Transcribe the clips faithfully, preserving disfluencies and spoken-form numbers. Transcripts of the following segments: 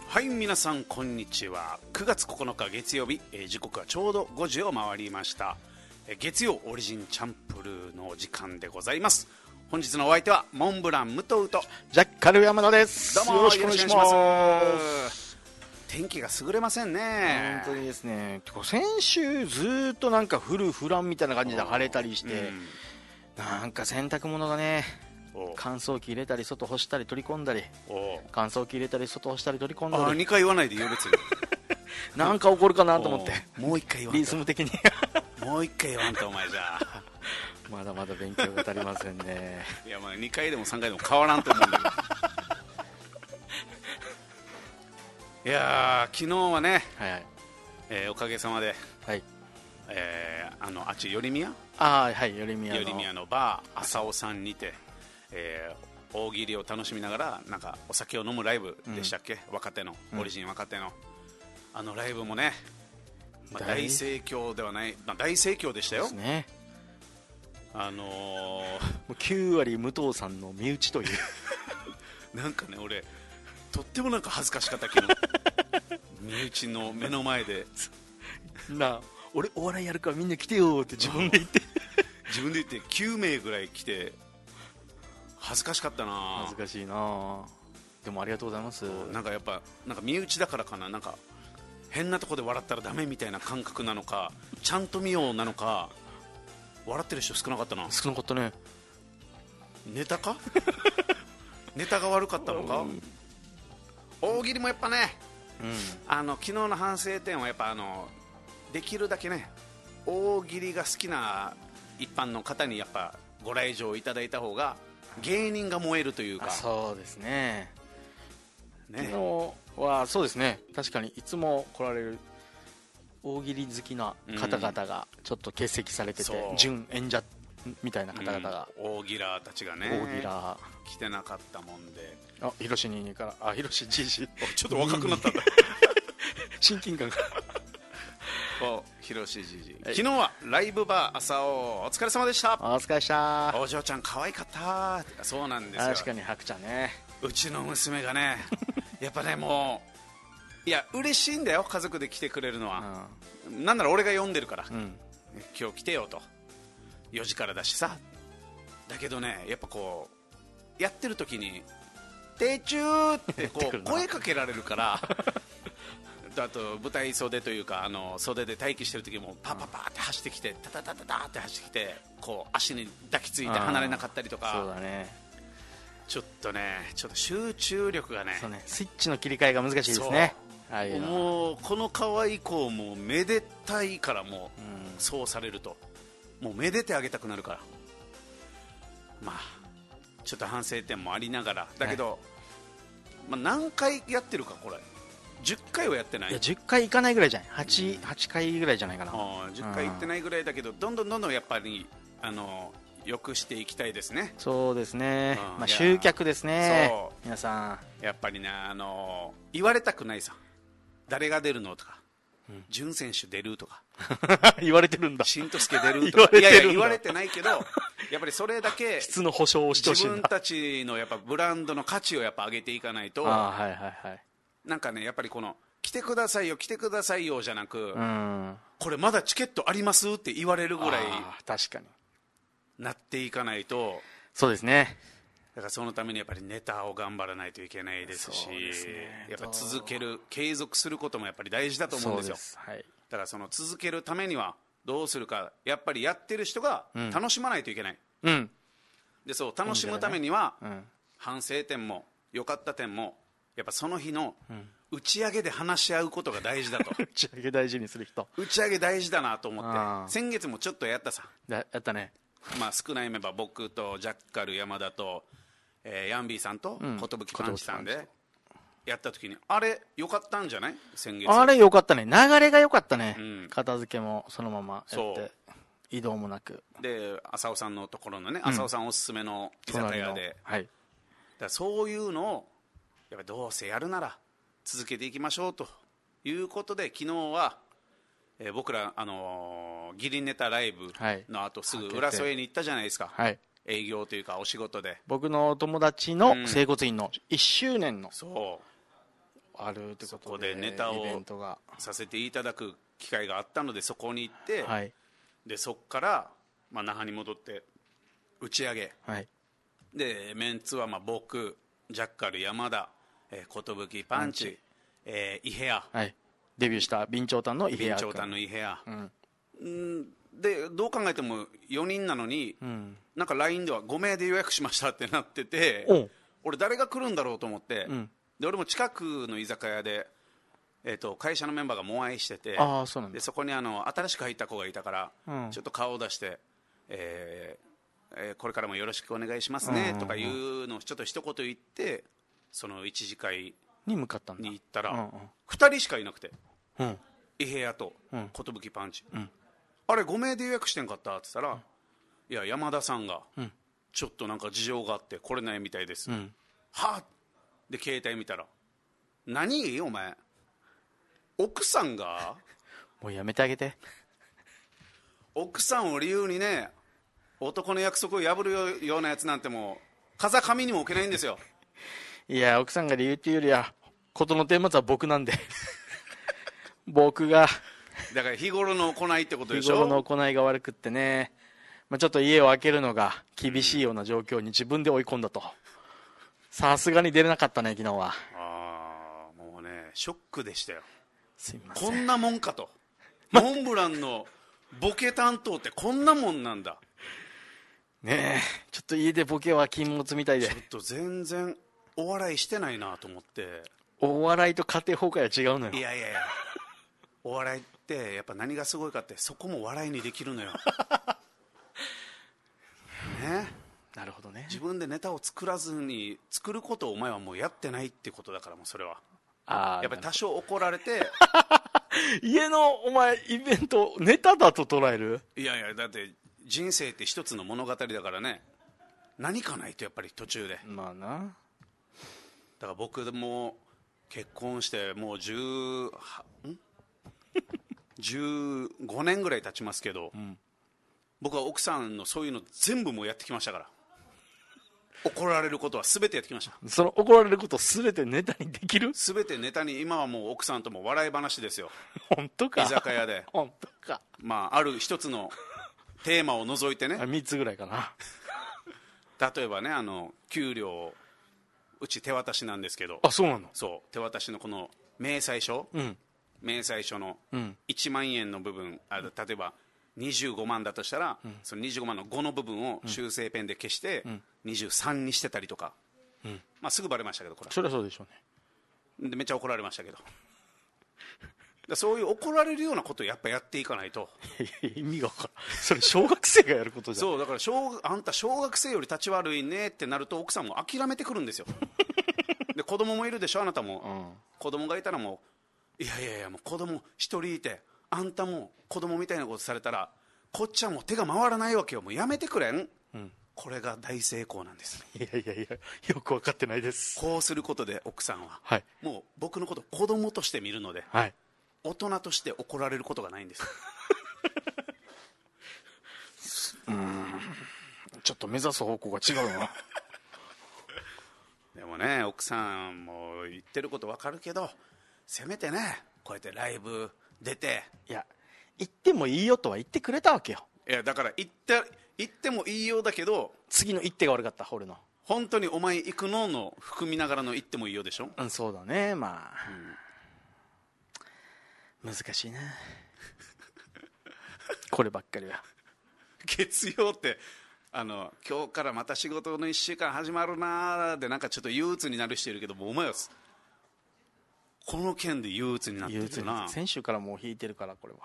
はい、皆さんこんにちは。くがつここのか月曜日、えー、時刻はちょうどごじを回りました。えー、月曜オリジンチャンプルーの時間でございます。本日のお相手はモンブラン武藤とジャッカル山田です。 どうもよろしくお願いします。天気が優れませんね。 本当にですね。先週ずっとなんか降る降らんみたいな感じで晴れたりして、うん、なんか洗濯物がね、乾燥機入れたり外干したり取り込んだり、乾燥機入れたり外干したり取り込んだり。 あ、にかい言わないでいいよ別に。 なんか起こるかなと思って。 もういっかい言わんと。 リズム的に。 もういっかい言わんとお前じゃあ。 まだまだ勉強が足りませんね。 いや、まあにかいでもさんかいでも変わらんと思うんだけど。いやー、昨日はね、はいはい、えー、おかげさまで、はい、えー、あのあっち寄宮、 あ、はい、寄宮の寄宮のバー浅尾さんにて、えー、大喜利を楽しみながらなんかお酒を飲むライブでしたっけ、うん、若手の、オリジン若手のあのライブもね、まあ、大盛況ではない、まあ、大盛況でしたよ。そうですね。あのー、もうきゅうわり武藤さんの身内というなんかね、俺とってもなんか恥ずかしかったけど身内の目の前でなあ、俺お笑いやるからみんな来てよって自分で言って自分で言ってきゅうめいぐらい来て恥ずかしかったな。 恥ずかしいな。でもありがとうございます。 なんかやっぱなんか身内だからかな、なんか変なとこで笑ったらダメみたいな感覚なのか、ちゃんと見ようなのか、笑ってる人少なかったな。 少なかったね。 ネタかネタが悪かったのか、うん、大喜利もやっぱね、うん、あの昨日の反省点はやっぱあのできるだけね、大喜利が好きな一般の方にやっぱご来場いただいた方が芸人が燃えるというか。 そうですね。ね、昨日はそうですね、確かにいつも来られる大喜利好きな方々がちょっと欠席されてて、うん、準演者みたいな方々が、 うん、大喜ラーたちがね、 大喜ラー来てなかったもんで、 あ、ヒロシにから、あ、ヒロシじいじちょっと若くなったんだ親近感がお、ヒロシじじ、昨日はライブバー朝尾、お疲れ様でした。 お疲れでした。 お嬢ちゃん可愛かった。そうなんですよ。 確かにハクちゃんね、 うちの娘がねやっぱね、もういや嬉しいんだよ、家族で来てくれるのは、うん、なんなら俺が呼んでるから、うん、今日来てよと、よじからだしさ。だけどね、やっぱこうやってる時にてちゅーってこう声かけられるからあと舞台袖というか、あの袖で待機してる時もパパパって走ってきて、タタタタタって走ってきて、こう足に抱きついて離れなかったりとか。 そうだね、 ちょっとね、ちょっと集中力がね、 そうね、スイッチの切り替えが難しいですね。 あいうもうこの可愛い子もめでたいから、もう、うん、そうされるともうめでてあげたくなるから、まあちょっと反省点もありながらだけど、まあ、何回やってるか、これじゅっかいはやってない。 いやじゅっかいいかないぐらいじゃない、 はち, はちかいぐらいじゃないかな。 あじゅっかいいってないぐらいだけど、どんどんどんどんやっぱりあの良くしていきたいですね。 そうですね、うん、まあ、集客ですね。そう皆さんやっぱりね、あの言われたくないさ、誰が出るのとか、潤選手出るとか言われてるんだ、 新之助出るとかいやいや言われてないけど、やっぱりそれだけ質の保証をしてほしいんだ。 自分たちのやっぱブランドの価値をやっぱ上げていかないと。 あ、はいはいはい、 なんかね、やっぱりこの来てくださいよ来てくださいよじゃなく、うん、これまだチケットありますって言われるぐらい確かになっていかないと。 そうですね。 だからそのためにやっぱりネタを頑張らないといけないですし、ですね、やっぱ続ける継続することもやっぱり大事だと思うんですよ。そうです、はい、だからその続けるためにはどうするか、やっぱりやってる人が楽しまないといけない、うん、でそう楽しむためには、うん、反省点も良かった点もやっぱその日の打ち上げで話し合うことが大事だと打ち上げ大事にする人、 打ち上げ大事だなと思って、先月もちょっとやったさ。 やったね。 まあ、少ないメンバー、僕とジャッカル山田と、えー、ヤンビーさんと寿パンチさんでやった時に、あれ良かったんじゃない？先月あれ良かったね、流れが良かったね、うん、片付けもそのままやって移動もなくで、浅尾さんのところのね、うん、浅尾さんおすすめの居酒屋で、はい、だからそういうのをやっぱりどうせやるなら続けていきましょうということで、昨日は、えー、僕ら、あのー、ギリネタライブの後すぐ浦添に行ったじゃないですか、はい、営業というかお仕事で。 僕の友達の整骨院のいっしゅうねんの、うん、そあるってことで、 そこでネタをさせていただく機会があったので、そこに行って、はい、でそこから、まあ、那覇に戻って打ち上げ、はい、でメンツはまあ僕、ジャッカル山田、えー、寿パンチ、えー、イヘア、 はい、デビューした備長炭のイヘア備長炭のイヘア、うん、でどう考えてもよにんなのに、うん、なんか ライン ではごめいで予約しましたってなってて、俺誰が来るんだろうと思って、うん、で俺も近くの居酒屋で、えー、と会社のメンバーがもう愛してて、 あ、そうなんだ。 でそこにあの新しく入った子がいたから、うん、ちょっと顔を出して、えーえー、これからもよろしくお願いしますねとかいうのをちょっと一言言って、その一次会に向かったんだ。 に行ったら、うんうん、ふたりしかいなくて、うん、イヘアと寿パンチ、うん、あれごめいで予約してんかったって言ったら、うん、いや山田さんがちょっとなんか事情があって来れないみたいです、うん、はっで携帯見たら、何お前奥さんがもうやめてあげて。 奥さんを理由にね、男の約束を破るようなやつなんてもう風上にも置けないんですよ。 いや、奥さんが理由っていうよりは事の顛末は僕なんで僕がだから日頃の行いってことでしょ。 日頃の行いが悪くってね、まあ、ちょっと家を空けるのが厳しいような状況に自分で追い込んだと。さすがに出れなかったね昨日は。 ああ、もうねショックでしたよ。 すいません、 こんなもんかと、モンブランのボケ担当ってこんなもんなんだねえ。ちょっと家でボケは禁物みたいで、 ちょっと全然お笑いしてないなと思って。 お笑いと家庭崩壊は違うのよ。 いやいやいや、お笑いってやっぱ何がすごいかって、そこも笑いにできるのよね。 なるほどね。 自分でネタを作らずに作ることをお前はもうやってないってことだから、もうそれはあやっぱり多少怒られて家のお前イベントネタだと捉える。 いやいや、だって人生って一つの物語だからね、何かないとやっぱり途中で。 まあな。 だから僕も結婚してもうじゅうはんじゅうごねんぐらい経ちますけど、うん、僕は奥さんのそういうの全部もうやってきましたから。怒られることは全てやってきました。 その怒られること全てネタにできる。 全てネタに。今はもう奥さんとも笑い話ですよ。 本当か。 居酒屋で本当か。 まあある一つのテーマを除いてねみっつぐらいかな例えばね、あの給料うち手渡しなんですけど。 あ、そうなの。 そう、手渡しのこの明細書、うん、明細書のいちまんえんの部分、あ、例えばにじゅうごまんだとしたら、うん、そのにじゅうごまんのごの部分を修正ペンで消して、うん、にじゅうさんにしてたりとか、うん、まあ、すぐバレましたけど、これそりゃそうでしょうね。 でめっちゃ怒られましたけどだそういう怒られるようなことをやっぱやっていかないと意味が分からん。それ小学生がやることじゃん。 そうだから小あんた小学生より立ち悪いねってなると奥さんも諦めてくるんですよで子供もいるでしょ、あなたも、うん、子供がいたらもういやいやいや、もう子供一人いてあんたも子供みたいなことされたらこっちはもう手が回らないわけよ。もうやめてくれん、うん、これが大成功なんです。 いやいやいや、よく分かってないです。 こうすることで奥さんは、 はい、 もう僕のことを子供として見るので、はい、大人として怒られることがないんですうーん、ちょっと目指す方向が違うなでもね、奥さんも言ってること分かるけど、せめてねこうやってライブ出て、 いや行ってもいいよとは言ってくれたわけよ。 いやだから行って行ってもいいよだけど、 次の一手が悪かった。俺の本当にお前行くのの含みながらの行ってもいいよでしょ。 うん、そうだね。まあ、うん、難しいなこればっかりは。 月曜ってあの今日からまた仕事のいっしゅうかん始まるなでなんかちょっと憂鬱になる人いるけど、もうお前はこの件で憂鬱になってるな。 先週からもう引いてるから、これは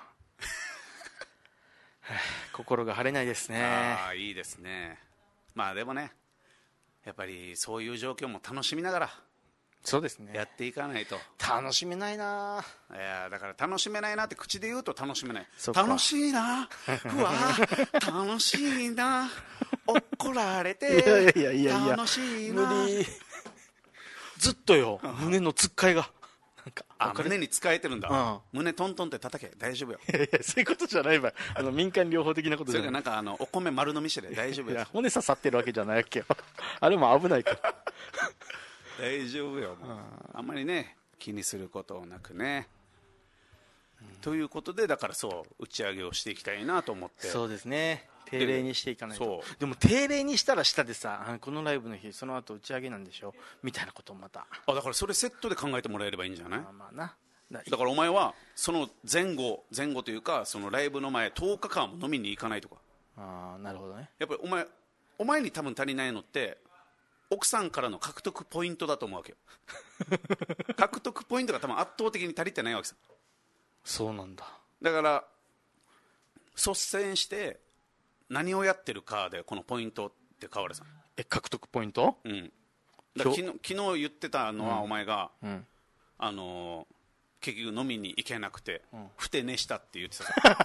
心が晴れないですね。 ああ、いいですね。まあでもね、やっぱりそういう状況も楽しみながら、 そうですね、 やっていかないと。 楽しめないな。 いやだから楽しめないなって口で言うと楽しめない。楽しいな、うわ楽しいな、怒られていやいやいやいや楽しいな。 無理。ずっとよ胸のつっかえがなんか、 あ、胸に使えてるんだ、うん、胸トントンって叩け、大丈夫よ。 いやいや、そういうことじゃないばい。あの民間療法的なことじゃない。 それがなんかあのお米丸飲みしてで大丈夫よ。 いや、骨刺さってるわけじゃないわけよあれも危ないから大丈夫よ、もう、うん、あんまりね気にすることなくね、うん、ということでだからそう打ち上げをしていきたいなと思って。 そうですね、定例にしていかないと。 で, でも定例にしたら下でさ、このライブの日その後打ち上げなんでしょみたいなこともまた、 あだからそれセットで考えてもらえればいいんじゃない。 まあまあな、 だからお前はその前後前後というかそのライブの前とおかかんも飲みに行かないとか。 ああなるほどね。 やっぱりお前お前に多分足りないのって奥さんからの獲得ポイントだと思うわけよ獲得ポイントが多分圧倒的に足りてないわけさ。 そうなんだ。 だから率先して何をやってるかでこのポイントって変わるさ。 え獲得ポイント。 うんだから昨日昨日言ってたのはお前が、うんうん、あのー、結局飲みに行けなくて、うん、ふて寝したって言ってただ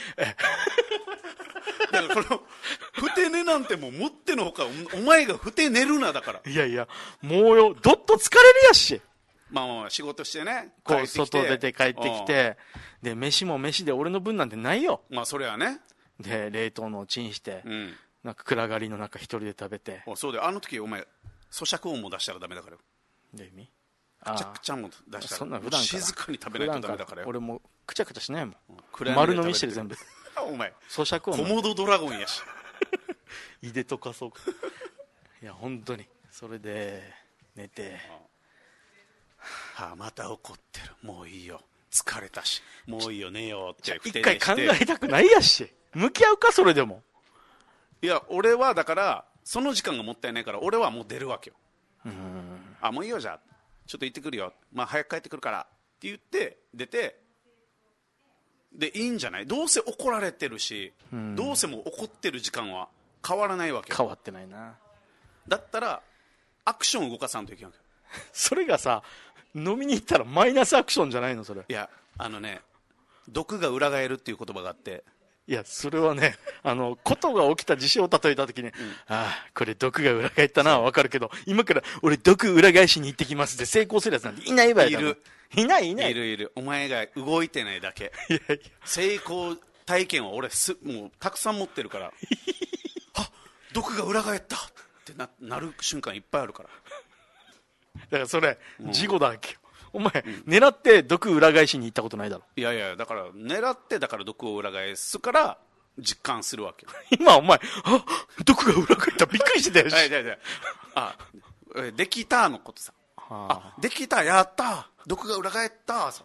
からこのふて寝なんてもうもってのほかお前がふて寝るなだから。 いやいやもうよどっと疲れるやし。 まあまあ仕事してねこう外出て帰ってきてで飯も飯で俺の分なんてないよ。 まあそれはね。 で冷凍のをチンして、うん、なんか暗がりの中一人で食べて。 そうであの時お前咀嚼音も出したらダメだからよ。 どういう意味。 くちゃくちゃも出したらそんな普段から静かに食べないとダメだからよ。 俺もくちゃくちゃしないもん、うん、丸飲みしてる全部お前咀嚼音コモドドラゴンやし胃で溶かそうかいや本当にそれで寝て、 はあ、また怒ってる。もういいよ疲れたしもういいよ寝ようって一回考えたくないやし向き合うかそれでも。 いや俺はだからその時間がもったいないから俺はもう出るわけよ。うーんあもういいよじゃあちょっと行ってくるよ、まあ、早く帰ってくるからって言って出てでいいんじゃない。どうせ怒られてるし、うん、どうせもう怒ってる時間は変わらないわけよ。 変わってないな。 だったらアクションを動かさんといけないわけそれがさ飲みに行ったらマイナスアクションじゃないのそれ。 いやあのね毒が裏返るっていう言葉があって。 いやそれはねあのことが起きた事象を例えた時に、うん、ああこれ毒が裏返ったなは分かるけど今から俺毒裏返しに行ってきますで成功するやつなんていないわよ。 いるいないいないいるいるお前が動いてないだけいやいや成功体験は俺すもうたくさん持ってるからあ毒が裏返ったって な, なる瞬間いっぱいあるから。 だからそれ事故だっけよお前、うん、狙って毒裏返しに行ったことないだろ。 いやいやだから狙ってだから毒を裏返すから実感するわけ今お前あ毒が裏返ったびっくりしてたよしはいはいはいあできたのことさ、はあ、あできたやった毒が裏返ったさ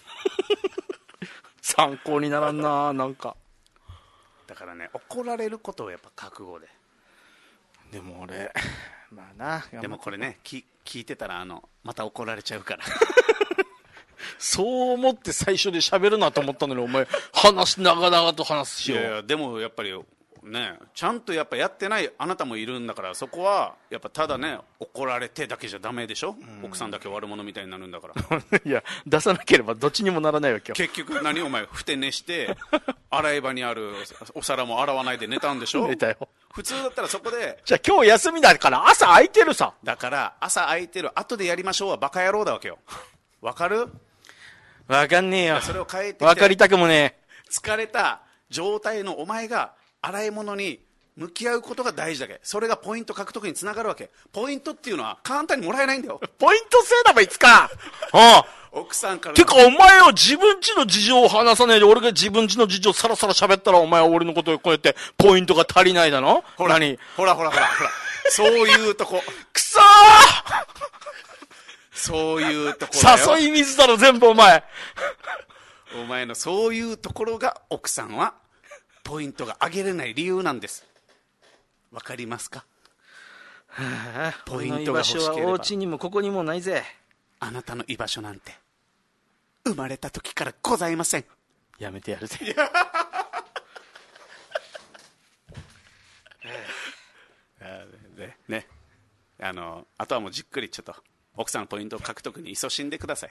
参考にならんな。なんかだからね怒られることをやっぱ覚悟で。 でも俺まあなでもこれねき聞いてたらあのまた怒られちゃうからそう思って最初で喋るなと思ったのにお前話長々と話すしよ。 いやいやでもやっぱりねちゃんとやっぱやってないあなたもいるんだからそこはやっぱただね怒られてだけじゃダメでしょ、うん、奥さんだけ悪者みたいになるんだからいや出さなければどっちにもならないわけよ。 結局何お前ふて寝して洗い場にあるお皿も洗わないで寝たんでしょ。 寝たよ。 普通だったらそこでじゃあ今日休みだから朝空いてるさ。 だから朝空いてる後でやりましょうはバカ野郎だわけよ。わかる。 わかんねえよ。 それを変えてわかりたくもねえ。 疲れた状態のお前が洗い物に向き合うことが大事だけ。それがポイント獲得につながるわけ。ポイントっていうのは簡単にもらえないんだよ。 ポイント制だばいつかああ奥さんからてかお前は自分家の事情を話さないで俺が自分家の事情さらさら喋ったらお前は俺のことをこうやってポイントが足りないだの。 ほら何ほらほらほらほらそういうとこくそーそういうところだよ。 誘い水だろ全部お前お前のそういうところが奥さんはポイントが上げれない理由なんです。わかりますか。 はあ、ポイントが欲しければ。俺の居場所はお家にもここにもないぜ。 あなたの居場所なんて生まれた時からございません。 やめてやるぜねねあのあとはもうじっくりちょっと奥さんのポイントを獲得に勤しんでください。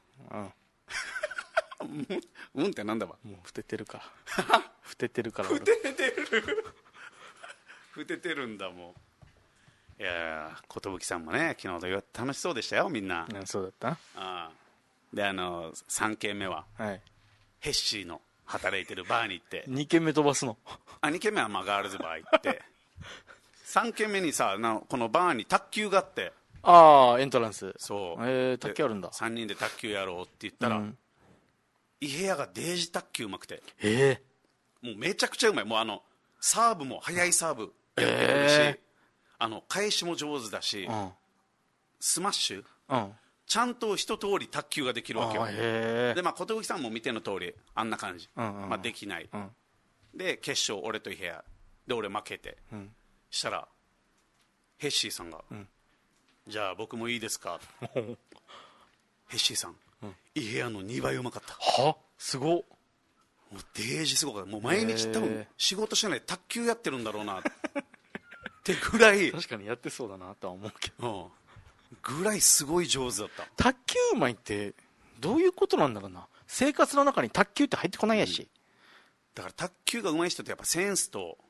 うんうんってなんだわ。 もうふててるかふててるからふててるふててるんだもう。いや寿さんもね昨日楽しそうでしたよみんな。 そうだった。ああであのさんけんめは、はい、ヘッシーの働いてるバーに行ってにけんめ飛ばすの。 あにけんめはまあガールズバー行ってさんけんめにさなこのバーに卓球があってああエントランス。 そう、 えー、卓球あるんだ。 さんにんで卓球やろうって言ったら、うん、伊平屋がデージ卓球うまくて、 えー、もうめちゃくちゃうまい。もうあのサーブも速いサーブやってくるし、えー、あの返しも上手だし、うん、スマッシュ、うん、ちゃんと一通り卓球ができるわけよ。で、まあ、寿さんも見ての通りあんな感じ、うんうん、まあ、できない、うん、で決勝俺と伊平屋で俺負けて、うん、したらヘッシーさんが、うん、じゃあ僕もいいですかヘッシーさん、うん、伊平屋のにばいうまかった。 はすごっ。もうデージすごかった。もう毎日多分仕事しないで卓球やってるんだろうなってぐらい確かにやってそうだなとは思うけど、 うん、ぐらいすごい上手だった。 卓球うまいってどういうことなんだろうな。生活の中に卓球って入ってこないやし、うん、 だから卓球がうまい人ってやっぱセンスと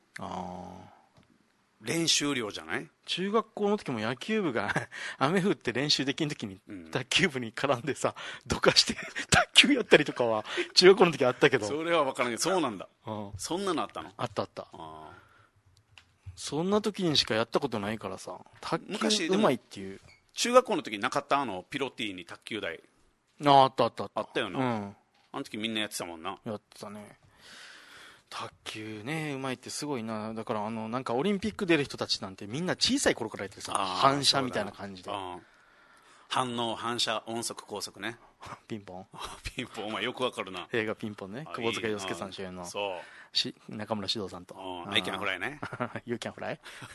練習量じゃない。 中学校の時も野球部が雨降って練習できん時に卓球部に絡んでさ、どかして卓球やったりとかは中学校の時あったけど。 それは分からんけど、そうなんだ、うん、そんなのあったの。 あったあった。あ、そんな時にしかやったことないからさ、卓球うまいっていう。 中学校の時になかったあのピロティに卓球台。 ああったあったあった。 あったよな、うん、あの時みんなやってたもんな。 やってたね。卓球ねうまいってすごいな。だからあのなんかオリンピック出る人たちなんてみんな小さい頃からやってさ、反射みたいな感じで、 反応反射音速高速ねピンポンピンポン、お前よくわかるな。 映画ピンポンね、窪塚洋介さん主演の。そうし中村獅童さんと I can fly ね You can fly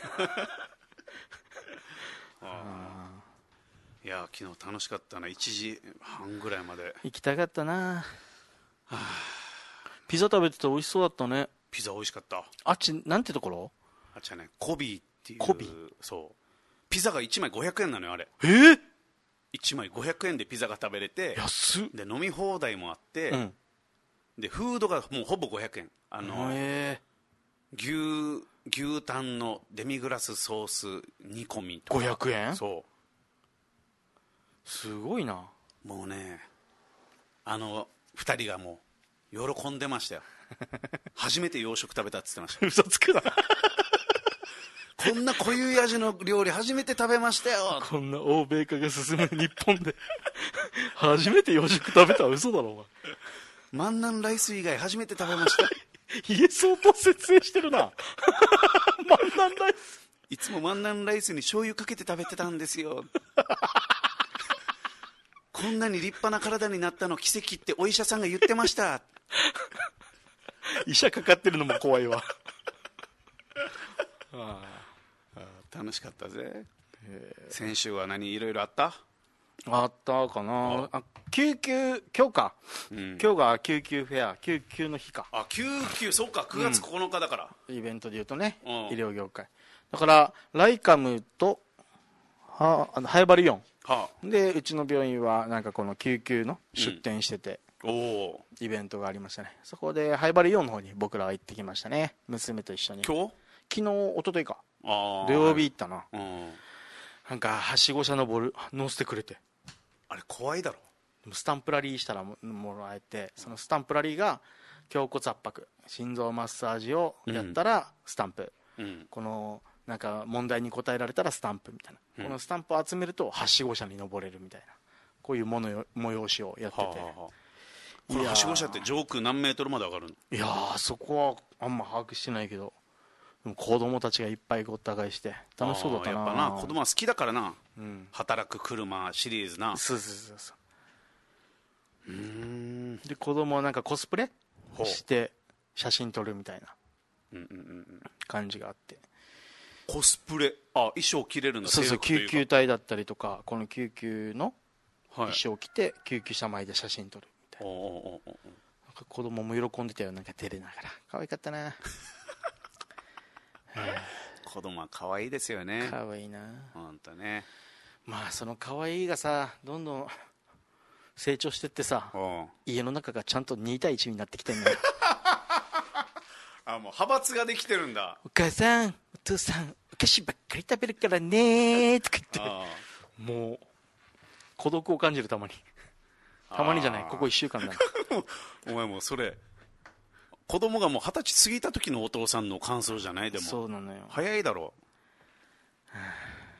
いや昨日楽しかったな。いちじはんぐらいまで行きたかったな。はあ、ピザ食べてて美味しそうだったね。 ピザ美味しかった。 あっちなんてところ。 あっちはねコビーっていう。 コビー。 そうピザがいちまいごひゃくえんなのよあれ。 えー、 いちまいごひゃくえんでピザが食べれて、 安っ。 で飲み放題もあって、うん、でフードがもうほぼごひゃくえん。あの、えー、牛牛タンのデミグラスソース煮込みとかごひゃくえん。 そうすごいな。 もうねあのふたりがもう喜んでましたよ初めて洋食食べたって言ってました。 嘘つくなこんな濃ゆい味の料理初めて食べましたよ。 こんな欧米化が進む日本で初めて洋食食べたら嘘だろお前。 万南ライス以外初めて食べました言えそうと説明してるな万南ライスいつも万南ライスに醤油かけて食べてたんですよこんなに立派な体になったの奇跡ってお医者さんが言ってました医者かかってるのも怖いわああ楽しかったぜ。先週は何いろいろあった？ あったかなあ。救急今日か、うん、今日が救急フェア救急の日か。 あ救急そうかくがつここのかだから、 うん、イベントでいうとね、うん、医療業界だからライカムとはあのハイバルイオン、はあ、でうちの病院はなんかこの救急の出店してて、うん、おイベントがありましたね。そこでハイバルイオンの方に僕らは行ってきましたね。娘と一緒に。 今日昨日一昨日か土曜日行ったな、うん、なんかはしご車登る乗せてくれて。 あれ怖いだろ。 でもスタンプラリーしたら も, もらえて、そのスタンプラリーが胸骨圧迫心臓マッサージをやったらスタンプ、うん、このなんか問題に答えられたらスタンプみたいな、うん、このスタンプを集めるとはしご車に登れるみたいなこういうものよ催しをやってて、はあはあ、 このはしご車って上空何メートルまで上がるの？ いやーそこはあんま把握してないけど子供たちがいっぱいごった返して楽しそうだったな。 やっぱな子供は好きだからな、うん、働く車シリーズな。 そうそうそうそう。うーんで子供はなんかコスプレして写真撮るみたいな感じがあって、 コスプレあ衣装着れるんだ。 そうそう救急隊だったりとかこの救急の衣装を着て救急車前で写真撮るみたいな、おおおなんか子供も喜んでたよ。なんか照れながら可愛かったな子供は可愛いですよね。 可愛いな本当ね。 まあその可愛いがさどんどん成長してってさ家の中がちゃんとに対いちになってきてんのよあもう派閥ができてるんだ。 お母さんお父さんお菓子ばっかり食べるからねとか言ってもう孤独を感じる。たまにたまにじゃないここいっしゅうかんだお前もうそれ子供がもう二十歳過ぎた時のお父さんの感想じゃない？でもそうなのよ。 早いだろう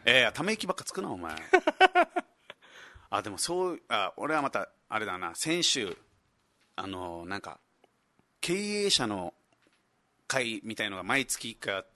えー、ため息ばっかつくなお前あでもそうあ俺はまたあれだな、先週あのー、なんか経営者の会みたいのが毎月いっかいあって、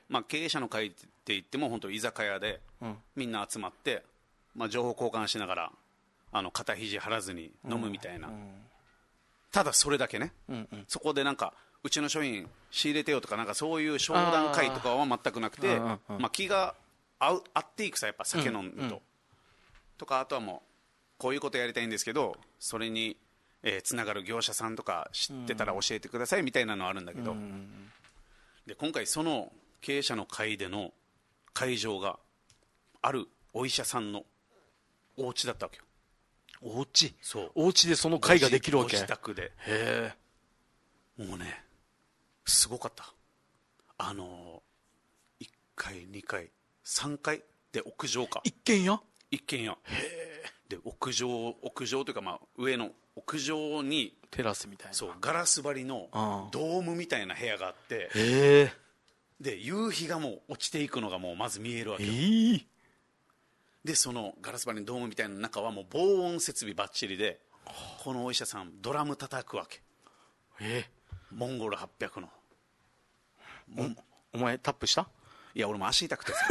まあ、経営者の会って言っても本当居酒屋でみんな集まって、まあ、情報交換しながらあの肩肘張らずに飲むみたいな、うんうん、ただそれだけね、うんうん、そこでなんかうちの商品仕入れてよとか、なんかそういう商談会とかは全くなくて、まあ、気が合う合っていくさ、やっぱ酒飲むと、うんうん、とかあとはもうこういうことやりたいんですけどそれにえー、つながる業者さんとか知ってたら教えてくださいみたいなのあるんだけど、うん、で今回その経営者の会での会場があるお医者さんのお家だったわけよ。 お家そうお家でその会ができるわけ。 ご自宅で。へえ。もうねすごかった。あのー、いっかいにかいさんかいで屋上か、 一軒家一軒家。へえ。で屋上屋上というか、まあ上の屋上にテラスみたいな、 そうガラス張りのドームみたいな部屋があって、 へで夕日がもう落ちていくのがもうまず見えるわけよ、でそのガラス張りのドームみたいな中はもう防音設備バッチリで、このお医者さんドラム叩くわけ。 えモンゴルはっぴゃくのお, お前タップした？ いや俺も足痛くてさ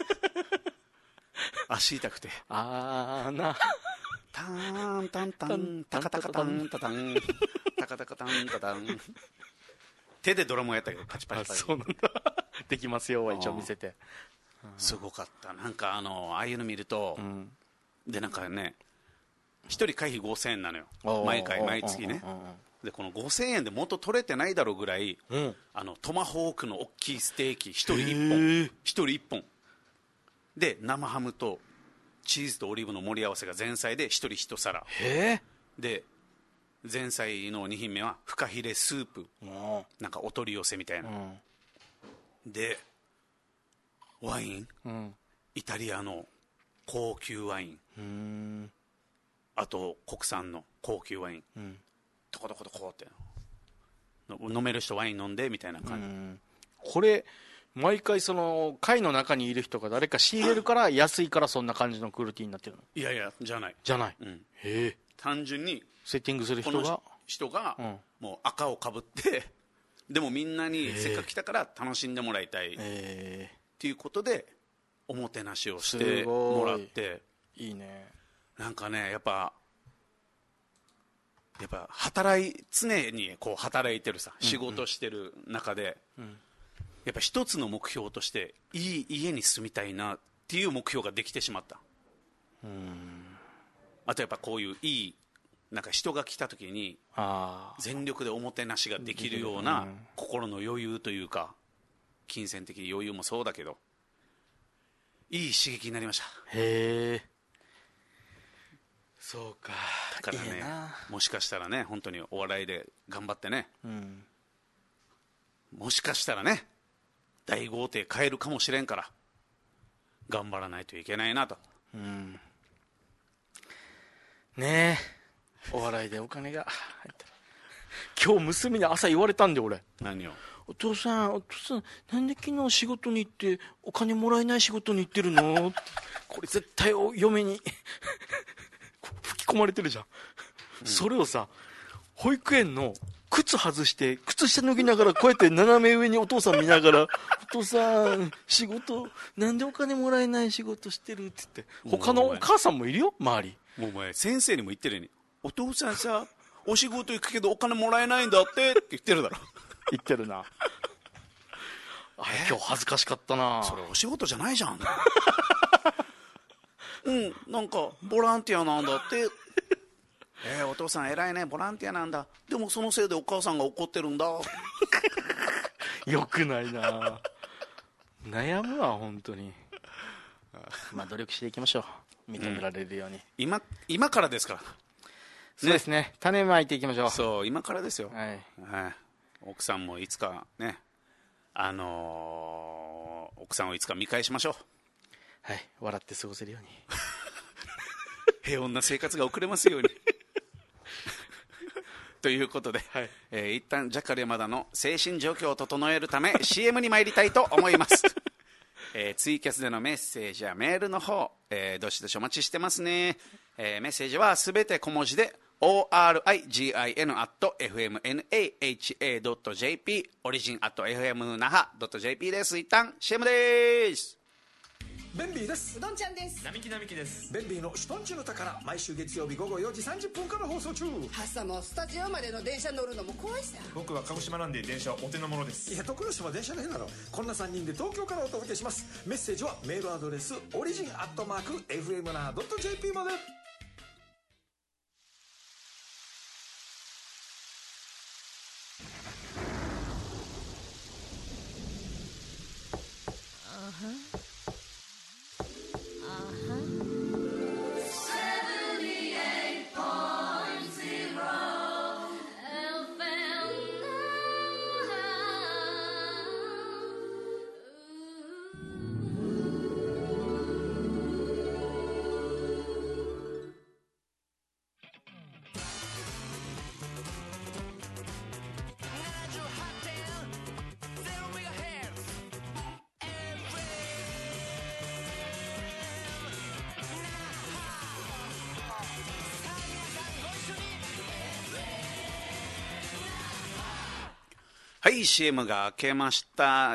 足痛くてあーなターンタンタンタカタカタンタタンタカタカタンタタン手でドラムをやったけどパチパチパチ。 そうなんだできますよは一応見せて。 すごかった。なんかあのああいうの見ると、うん、でなんかねひとり会費ごせんえんなのよ毎回毎月ね。でこのごせんえんで元取れてないだろうぐらい、うん、あのトマホークの大きいステーキひとりいっぽんひとりいっぽんで生ハムとチーズとオリーブの盛り合わせが前菜でひとりひとさらで、前菜のに品目はフカヒレスープ、なんかお取り寄せみたいな、うん、でワイン、うん、イタリアの高級ワイン、うーんあと国産の高級ワイン、うん、トコトコトコって飲める人ワイン飲んでみたいな感じ。うん、 これ毎回その会の中にいる人が誰か仕入れるから安いからそんな感じのクオリティになってるの？ いやいやじゃないじゃない、 うん、へえ。単純にセッティングする人がこの人がもう赤をかぶってでもみんなにせっかく来たから楽しんでもらいたいっていうことでおもてなしをしてもらって、 いいね。 なんかねやっぱやっぱ働い常にこう働いてるさ、仕事してる中で、うんうん、やっぱ一つの目標としていい家に住みたいなっていう目標ができてしまった。うん、あとやっぱこういういいなんか人が来た時に全力でおもてなしができるような心の余裕というか、金銭的余裕もそうだけどいい刺激になりました。 へえ。そうか。 だからね、いいな。もしかしたらね本当にお笑いで頑張ってね、うん、もしかしたらね大豪邸買えるかもしれんから頑張らないといけないなと、うん、 ねえお笑いでお金が入った今日娘に朝言われたんで俺。 何を？ お父さんお父さんなんで昨日仕事に行ってお金もらえない仕事に行ってるのこれ絶対お嫁に吹き込まれてるじゃん、うん、それをさ保育園の靴外して靴下脱ぎながらこうやって斜め上にお父さん見ながらお父さん仕事なんでお金もらえない仕事してるって言って他のお母さんもいるよ周り。 もうお前先生にも言ってるよにお父さんさお仕事行くけどお金もらえないんだってって言ってるだろ言ってるなあ今日恥ずかしかったな。 それお仕事じゃないじゃんうんなんかボランティアなんだってえー、お父さん偉いねボランティアなんだでもそのせいでお母さんが怒ってるんだよくないな悩むわ本当にまあ努力していきましょう認められるように、うん、 今, 今からですから、ね、 そうですね種まいていきましょう。 そう今からですよ、 はいはい、奥さんもいつかねあのー、奥さんをいつか見返しましょう。 はい笑って過ごせるように平穏な生活が送れますようにということで、はいえー、一旦ジャッカル山田の精神状況を整えるため シーエム に参りたいと思いますえー、ツイキャスでのメッセージやメールの方、えー、どしどしお待ちしてますね、えー、メッセージはすべて小文字で オーアールアイジン アット エフエムエヌエーエイチエー ドット ジェーピー オリジン アット エフエム ナハ ドット ジェーピー です。一旦 シーエム です。 ベンビーです。 うどんちゃんです。 並木並木です。 ベンビーのシュトンチの宝、毎週月曜日午後よじさんじゅっぷんから放送中。 朝もスタジオまでの電車乗るのも怖いさ。 僕は鹿児島なんで電車はお手の物です。 いや、徳之島電車の変なの。こんなさんにんで東京からお届けします。メッセージはメールアドレスオリジン アットマーク エフエム ナハ ドット ジェーピー まで。 はい、 シーエム が明けました。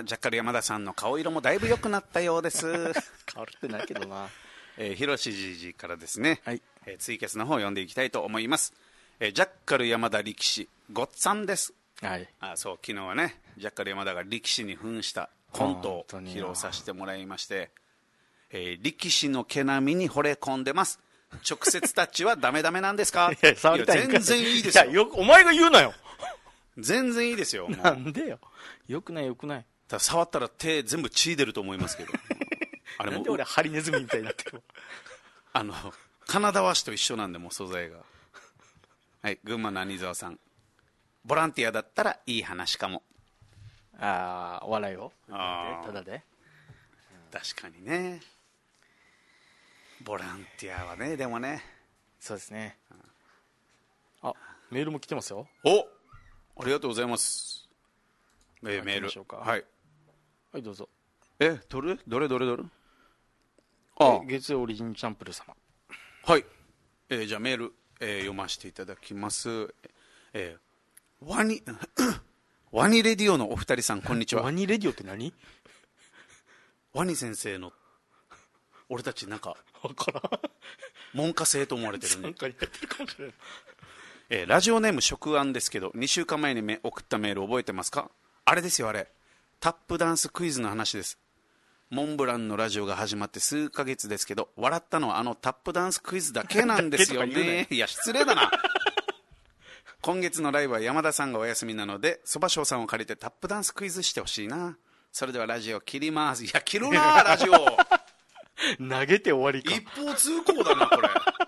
ジャッカル山田さんの顔色もだいぶ良くなったようです変わってないけどな。 えー、広しじじからですね、 はい、 えー、ツイキャスの方を読んでいきたいと思います。えー、ジャッカル山田力士ごっさんです。 はい、 あ、そう、昨日はねジャッカル山田が力士に扮したコントを披露させてもらいまして、えー、力士の毛並みに惚れ込んでます。直接タッチはダメダメなんですか？ いや、触りたいんか。 いや、全然いいですよ。 いや、よお前が言うなよ。 全然いいですよ。もうなんでよ。よくないよくない。 ただ触ったら手全部血出ると思いますけどあれもなんで俺ハリネズミみたいになってる。 あの金田和紙と一緒なんで、もう素材が。はい、群馬の兄沢さん、ボランティアだったらいい話かも。 ああ、お笑いをあただで、 確かにね、ボランティアはね。でもね、 そうですね。あ、メールも来てますよ。 お、ありがとうございます。えー、メール、はい、 はい、どうぞ。 え、どれどれどれどれ。 あ、月曜オリジンチャンプル様。 はい、えー、じゃあメール、えー、読ませていただきます。えー、ワニワニレディオのお二人さん、こんにちは。 ワニレディオって何？ ワニ先生の俺たちなんか分からん。 門下生と思われてるね。 なんかやってるかもしれない。 えー、ラジオネーム食案ですけど、にしゅうかんまえに送ったメール覚えてますか？あれですよ、あれタップダンスクイズの話です。モンブランのラジオが始まって数ヶ月ですけど、笑ったのはあのタップダンスクイズだけなんですよね。いや、失礼だな今月のライブは山田さんがお休みなので、そばしょうさんを借りてタップダンスクイズしてほしいな。それではラジオ切ります。いや、切るなラジオ投げて終わりか。 一方通行だなこれ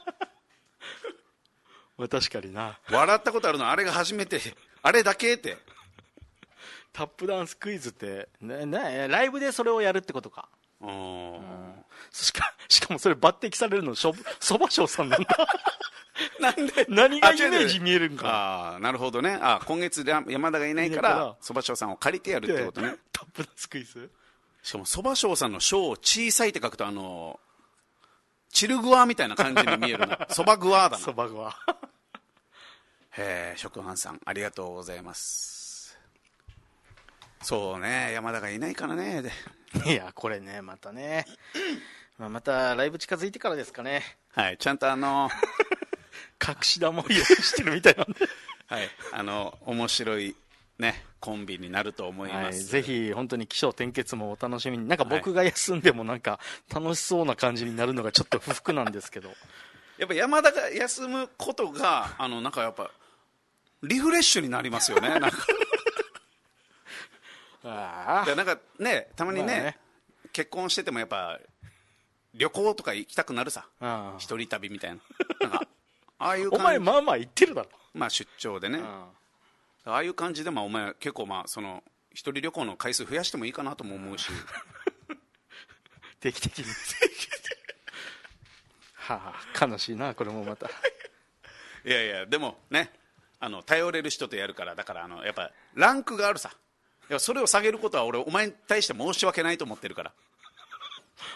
まあ確かにな。 笑ったことあるのあれが初めて、あれだけって。 タップダンスクイズってね、ね、ライブでそれをやるってことか。 うん、 しかしかもそれ抜擢されるのそばしょうさんなんだなんで何がイメージ見えるんか。 ああ、なるほどね。あ、今月山田がいないからそばしょうさんを借りてやるってことね。 タップダンスクイズ。 しかもそばしょうさんのしょうを小さいって書くと、あのチルグワみたいな感じに見えるな。そばグワだな。 そばグワへえ、食飯さんありがとうございます。そうね、山田がいないからね。 いや、これね、またねまあまたライブ近づいてからですかね。 はい、ちゃんとあの隠し玉を用意してるみたいなんではい、あの面白いねコンビになると思います、はい、 ぜひ本当に起承転結もお楽しみに。なんか僕が休んでもなんか楽しそうな感じになるのがちょっと不服なんですけどやっぱ山田が休むことがあのなんかやっぱリフレッシュになりますよね。なんかあいやなんかね、たまに ね,、まあ、ね結婚しててもやっぱ旅行とか行きたくなるさ。一人旅みたいな、なんかああいう感じ。 お前まあまあ行ってるだろ、 まあ、出張でね。ああいう感じで、まあ、お前結構まあその一人旅行の回数増やしてもいいかなとも思うし定期的にはあ、悲しいなこれもまたいやいや、でもね、あの頼れる人とやるから。だからあのやっぱランクがあるさ。いや、それを下げることは俺お前に対して申し訳ないと思ってるから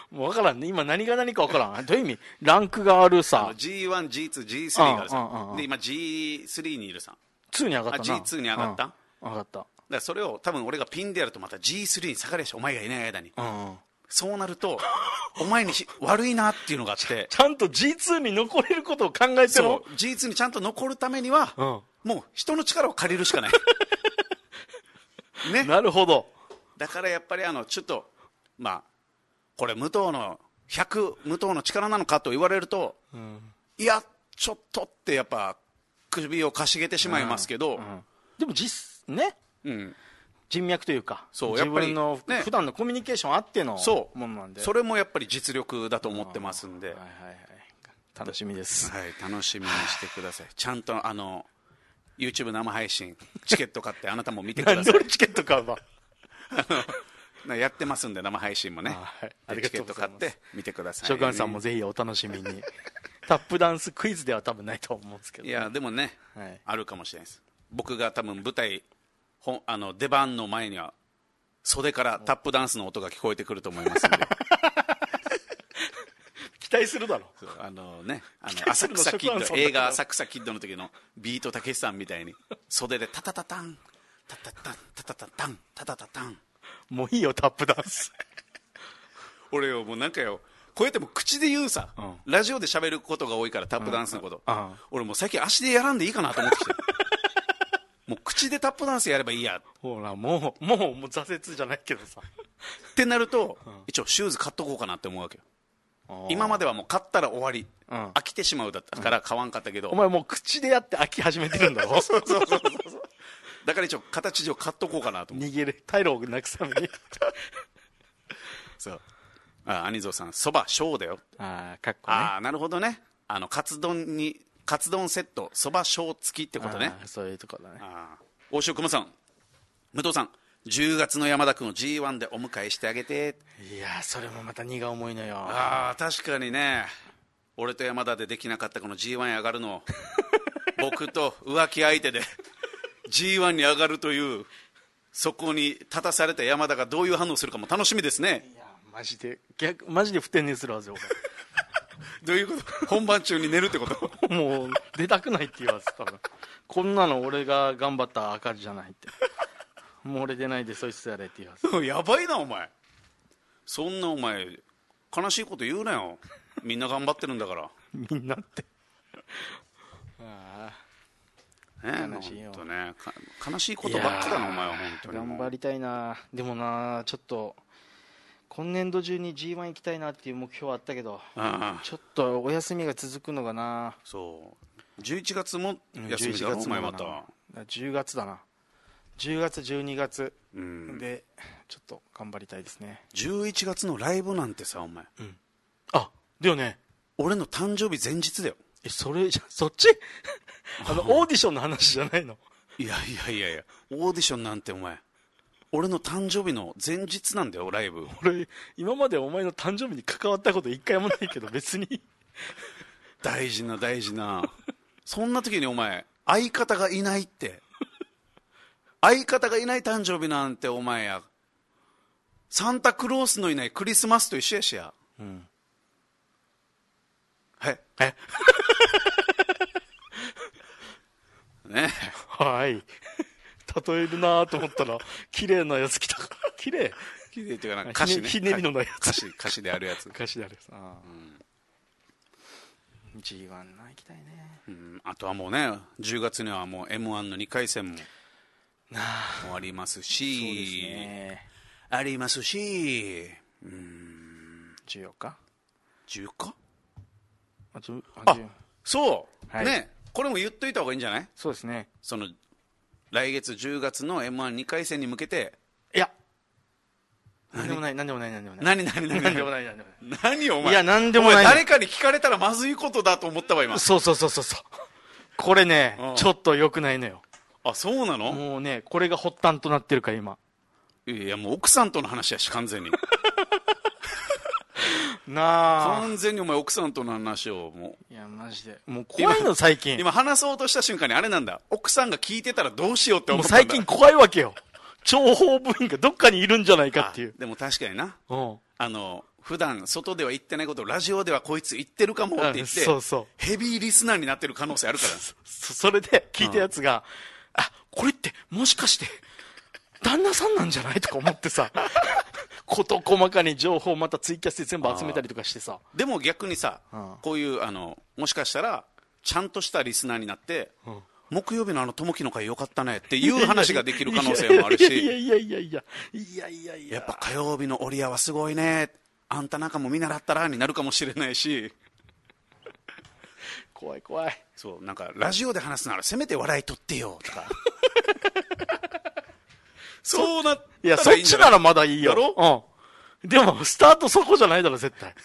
もう分からんね。今何が何か分からん。どういう意味？ランクがあるさ。 ジーワン、ジーツー、ジースリー があるさ。で、今 ジースリー にいるさ。 ツーに上がったな。 あ、ジーツー に上がった、 うん、上がった。だからそれを多分俺がピンでやるとまた ジースリー に下がるし、お前がいない間に。 うん、 そうなると、お前に悪いなっていうのがあって。 ちゃんと ジーツー に残れることを考えてる。 そう。ジーツー にちゃんと残るためには、うん、もう人の力を借りるしかない。ね。 なるほど。 だからやっぱりあの、ちょっと、まあ、これ武藤の、ひゃく、武藤の力なのかと言われると、うん、いや、ちょっとってやっぱ、首をかしげてしまいますけど、うんうん、 でも実、ね。うん。人脈というか、 そう自分の、ね、普段のコミュニケーションあってのものなんで。 それもやっぱり実力だと思ってますんで。はいはいはい。 楽しみです。 はい、楽しみにしてください。ちゃんとあの、YouTube 生配信、チケット買ってあなたも見てください。 なんで俺チケット買うわ。 あのやってますんで、生配信もね。はい、チケット買って見てください、ね。 召喚さんもぜひお楽しみに。タップダンスクイズでは多分ないと思うんですけど、ね、 いやでもね、はい、あるかもしれないです。僕が多分舞台ほあの出番の前には袖からタップダンスの音が聞こえてくると思いますんで期待するだろう。 あのね、あの浅草キッド、映画浅草キッドの時のビートたけしさんみたいに袖でタタタタンタタタンタタタタンタタタタン。 もういいよタップダンス。 俺よもうなんかよ、こうやっても口で言うさ、うん、ラジオで喋ることが多いからタップダンスのこと、うんうん、俺もう最近足でやらんでいいかなと思ってきてもう口でタップダンスやればいいや。 ほらもうもうもう挫折じゃないけどさってなると、うん、一応シューズ買っとこうかなって思うわけよ。今まではもう買ったら終わり、うん、飽きてしまうだったから買わんかったけど、 お前もう口でやって飽き始めてるんだろそうそうそうそうだから一応形上買っとこうかなと思って。 逃げる退路をなくすためにそうあ、兄蔵さんそば小だよ。 ああかっこね。 ああなるほどね。あのカツ丼にカツ丼セットそば小付きってことね。 そういうとこだね。 あ大塩熊さん武藤さんじゅうがつの山田君を ジーワン でお迎えしてあげて。 いやそれもまた荷が重いのよ。 ああ確かにね、俺と山田でできなかったこの ジーワン へ上がるのを僕と浮気相手でジーワン に上がるという、そこに立たされた山田がどういう反応するかも楽しみですね。 いやマジで逆マジで不天然するはずよどういうこと本番中に寝るってこともう出たくないって言わず多分こんなの俺が頑張った赤字じゃないってもう俺出ないでそいつやれって言わずやばいなお前。そんなお前悲しいこと言うなよ。みんな頑張ってるんだからみんなってああ、ね、悲しいよ、ね、悲しいことばっかだなお前は本当に。 頑張りたいな。でもなちょっと今年度中に ジーワン 行きたいなっていう目標はあったけど、ああちょっとお休みが続くのがな。 そうじゅういちがつも休みだろお前また。 じゅうがつだな。じゅうがつじゅうにがつでちょっと頑張りたいですね。 じゅういちがつのライブなんてさお前、うん、 あだよね俺の誕生日前日だよ。 えそれじゃそっちあのオーディションの話じゃないの。 いやいやいやいやオーディションなんてお前俺の誕生日の前日なんだよライブ。 俺今までお前の誕生日に関わったこと一回もないけど別に大事な大事なそんな時にお前相方がいないって相方がいない誕生日なんてお前やサンタクロースのいないクリスマスと一緒やしや。うんはいえねはい例えるなと思ったら綺麗なやつ来たから綺麗綺麗っていうかなんか歌詞ねひねりのないやつ歌詞歌詞であるやつ歌詞であるやつあ、うん、ジーワン な行きたいね、 うん、あとはもうねじゅうがつにはもう エムワン のにかい戦も終わりますしそうですねありますしうーんじゅうよっかじゅうよっかあじゅうあそう、 はい、 ねこれも言っといた方がいいんじゃない。 そうですね。 その来月じゅうがつの エムワンにかい戦に向けていや何でもない何でもない何でもない何何何何でもない何でもない何お前いや何でもない誰かに聞かれたらまずいことだと思ったわ今。 そうそうそうそうそうこれね、うん、ちょっと良くないのよ。 あそうなの。 もうねこれが発端となってるから今。 いやもう奥さんとの話やし完全になあ完全にお前奥さんとの話をもういやマジでもう怖いの最近。 今話そうとした瞬間にあれなんだ奥さんが聞いてたらどうしようって思ったんだ。 もう最近怖いわけよ諜報部員がどっかにいるんじゃないかっていう。 でも確かにな、うん、あの普段外では言ってないことをラジオではこいつ言ってるかもって言って、 そうそうヘビーリスナーになってる可能性あるからそ, それで聞いたやつが、うん、あこれってもしかして旦那さんなんじゃないとか思ってさ事細かに情報またツイキャスで全部集めたりとかしてさ。 でも逆にさ、 うん、 こういうあのもしかしたらちゃんとしたリスナーになって、うん、木曜日のあのともきの会よかったねっていう話ができる可能性もあるし、 いやいやいやいやいやいやいや、 やっぱ火曜日のオリアはすごいね、あんたなんかも見習ったらになるかもしれないし怖い怖い。 そうなんかラジオで話すならせめて笑い取ってよとかそうなったらいいんじゃない。 いやそっちならまだいいよ。 だろ、 うん、でもスタートそこじゃないだろ絶対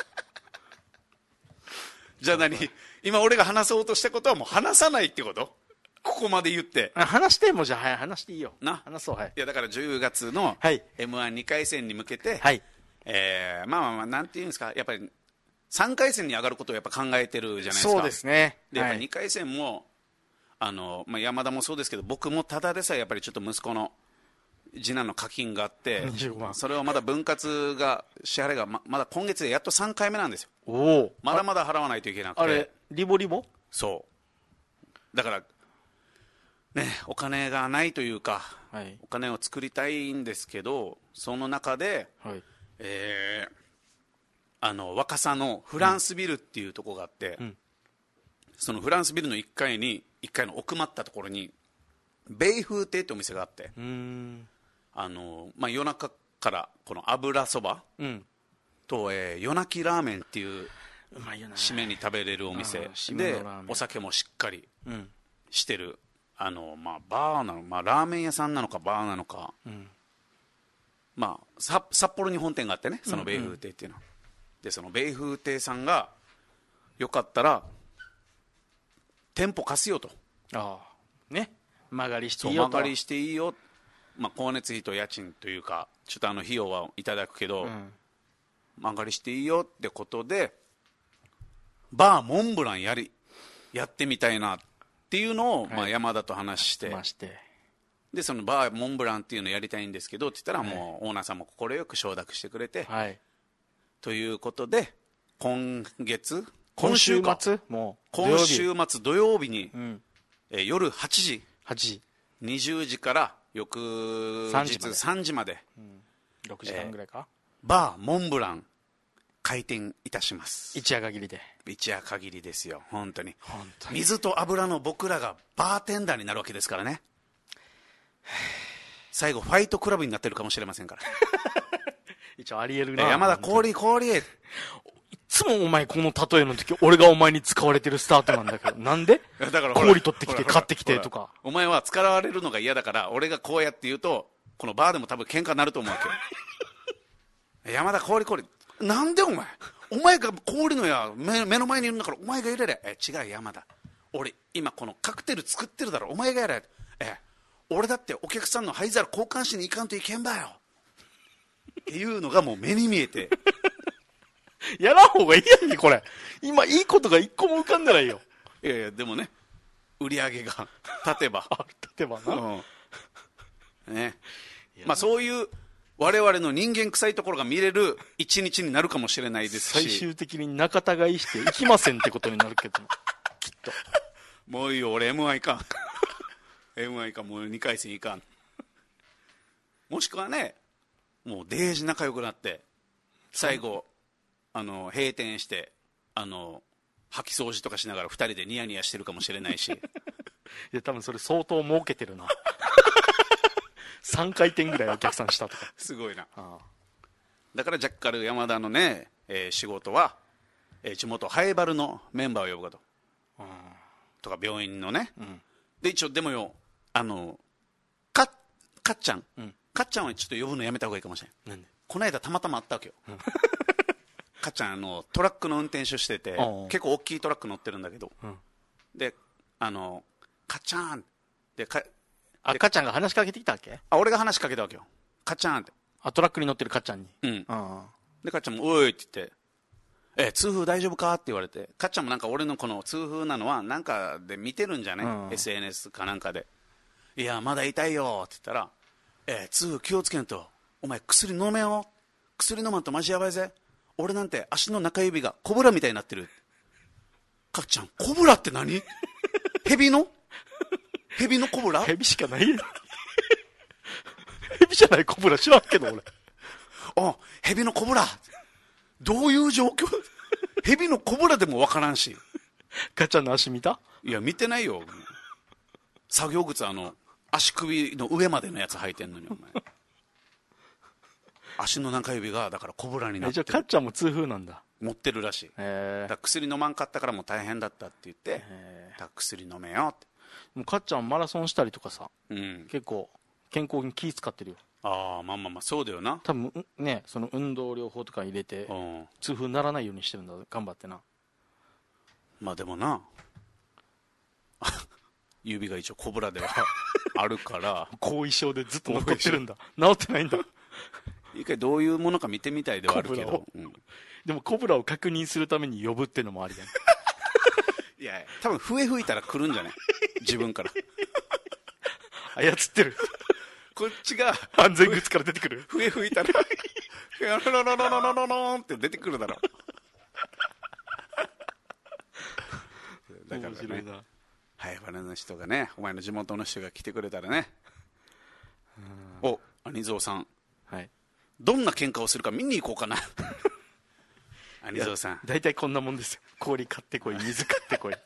じゃあ何今俺が話そうとしたことはもう話さないってこと？ここまで言って話してもじゃあ、はい、話していいよな。 話そう。はい。 いやだからじゅうがつの エムワンに 回戦に向けて、 はい、 えー、まあまあまあなんていうんですか、やっぱりさんかい戦に上がることをやっぱ考えてるじゃないですか。 そうですね。 でやっぱにかい戦も、あのまあ、山田もそうですけど僕もただでさえやっぱりちょっと息子の次男の課金があってにじゅうごまん、 それをまだ分割が支払いが ま, まだ今月でやっとさんかいめなんですよ。 おお、 まだまだ払わないといけなくて。 あれリボリボ。 そうだからね、お金がないというか、 はい、 お金を作りたいんですけど、その中で、 はい、 えー、あの若狭のフランスビルっていうところがあって、うん、そのフランスビルのいっかいにいっかいの奥まったところに米風亭ってお店があって、 うーん、 あのまあ、夜中からこの油そば、 うん、 と、えー、夜泣きラーメンっていううまいよな、 締めに食べれるお店でお酒もしっかりしてる、うん、あのまあ、バーなの、まあ、ラーメン屋さんなのかバーなのか、うん、まあ、札幌に本店があってね、その米風亭っていうの、うんうん、でその米風亭さんがよかったら店舗貸すよと。 ああね、間借りしていいよと。 間借りしていいよ、まあ、光熱費と家賃というかちょっとあの費用はいただくけど、うん、間借りしていいよってことでバーモンブランやりやってみたいなっていうのを、はい、まあ、山田と話して、でそのバーモンブランっていうのをやりたいんですけどって言ったら、はい、もうオーナーさんも快く承諾してくれて、 はい、 ということで今月今週末もう今週末土曜日に、 うん、 えー、夜はちじはちじにじゅうじから翌日さんじまで、 うん、ろくじかんぐらいか、 えー、バーモンブラン開店いたします。 一夜限りで。 一夜限りですよ、本当に。 本当に水と油の僕らがバーテンダーになるわけですからね。最後ファイトクラブになってるかもしれませんから一応ありえるね。 山田氷氷いつもお前この例えの時俺がお前に使われてるスタートなんだけどなんでだから氷取ってきて買ってきてとか。 お前は使われるのが嫌だから俺がこうやって言うとこのバーでも多分喧嘩になると思うわけよ山田氷氷なんでお前お前が氷のや 目, 目の前にいるんだからお前が入れれ。え違う山田、俺今このカクテル作ってるだろ、お前がやれ。え俺だってお客さんの灰皿交換しに行かんといけんばよっていうのがもう目に見えてやらん方がいいやんけこれ。今いいことが一個も浮かんでないよ。 いやいやでもね売り上げが立てば立てばな、 うん、ね、まあそういう我々の人間臭いところが見れる一日になるかもしれないですし、 最終的に仲違いしていきませんってことになるけどきっともういいよ俺 エムワン いかんエムワン いかん、もうにかい戦いかん。もしくはねもうデージ仲良くなって最後あの閉店してあの掃き掃除とかしながらふたりでニヤニヤしてるかもしれないしいや多分それ相当儲けてるなさんかいてんぐらいお客さんしたとかすごいな。 ああだからジャッカル山田のね、えー、仕事は、えー、地元ハイバルのメンバーを呼ぶかと、 うん、 とか病院のね、 うん、で一応でもよあのかかっちゃん、 うん、 かっちゃんはちょっと呼ぶのやめた方がいいかもしれん。 なんでこの間たまたまあったわけよ、うん、かっちゃんあのトラックの運転手してて結構大きいトラック乗ってるんだけど、うん、であのかっちゃんでかあかっちゃんが話しかけてきたわけ。 あ俺が話しかけたわけよ、かっちゃんって。 あトラックに乗ってるかっちゃんに。 うん、あでかっちゃんもおいって言ってえ痛風大丈夫かって言われて、かっちゃんもなんか俺のこの痛風なのはなんかで見てるんじゃね、うん、エスエヌエス かなんかで。いやまだ痛いよって言ったらえ痛風気をつけんとお前薬飲めよ、薬飲まんとマジやばいぜ、 俺なんて足の中指がコブラみたいになってる。かっちゃん、コブラって何？ヘビのヘビのコブラ？ ヘビしかないヘビじゃないコブラ知らんけど俺。 あ、ヘビのコブラ。どういう状況？ヘビのコブラでもわからんし。 かっちゃんの足見た？ いや、見てないよ。作業靴、あの、足首の上までのやつ履いてんのに、お前。足の中指が、だからコブラになってる。 じゃあかっちゃんも痛風なんだ。 持ってるらしい。 へだから薬飲まんかったからもう大変だったって言って、だから薬飲めよって。 もうかっちゃんマラソンしたりとかさ、 うん、 結構健康に気使ってるよ。 ああ、まあまあまあ、そうだよな。 多分ね、その運動療法とか入れて、痛風にならないようにしてるんだ、頑張ってな。まあでもな、指が一応コブラではあるから。 後遺症でずっと残ってるんだ。治ってないんだ。 一回どういうものか見てみたいではあるけど、うん、 でもコブラを確認するために呼ぶっていうのもありだね。 いや、多分笛吹いたら来るんじゃない？自分から操ってる。 こっちが安全靴から出てくる。 笛吹いたらフロロロロロロロロンって出てくるだろう。だからね、面白いな。ハイバナの人がね、お前の地元の人が来てくれたらね。お、兄蔵さん、 はい、 どんな喧嘩をするか見に行こうかな。兄蔵さん、 大体こんなもんですよ。氷買ってこい、水買ってこい。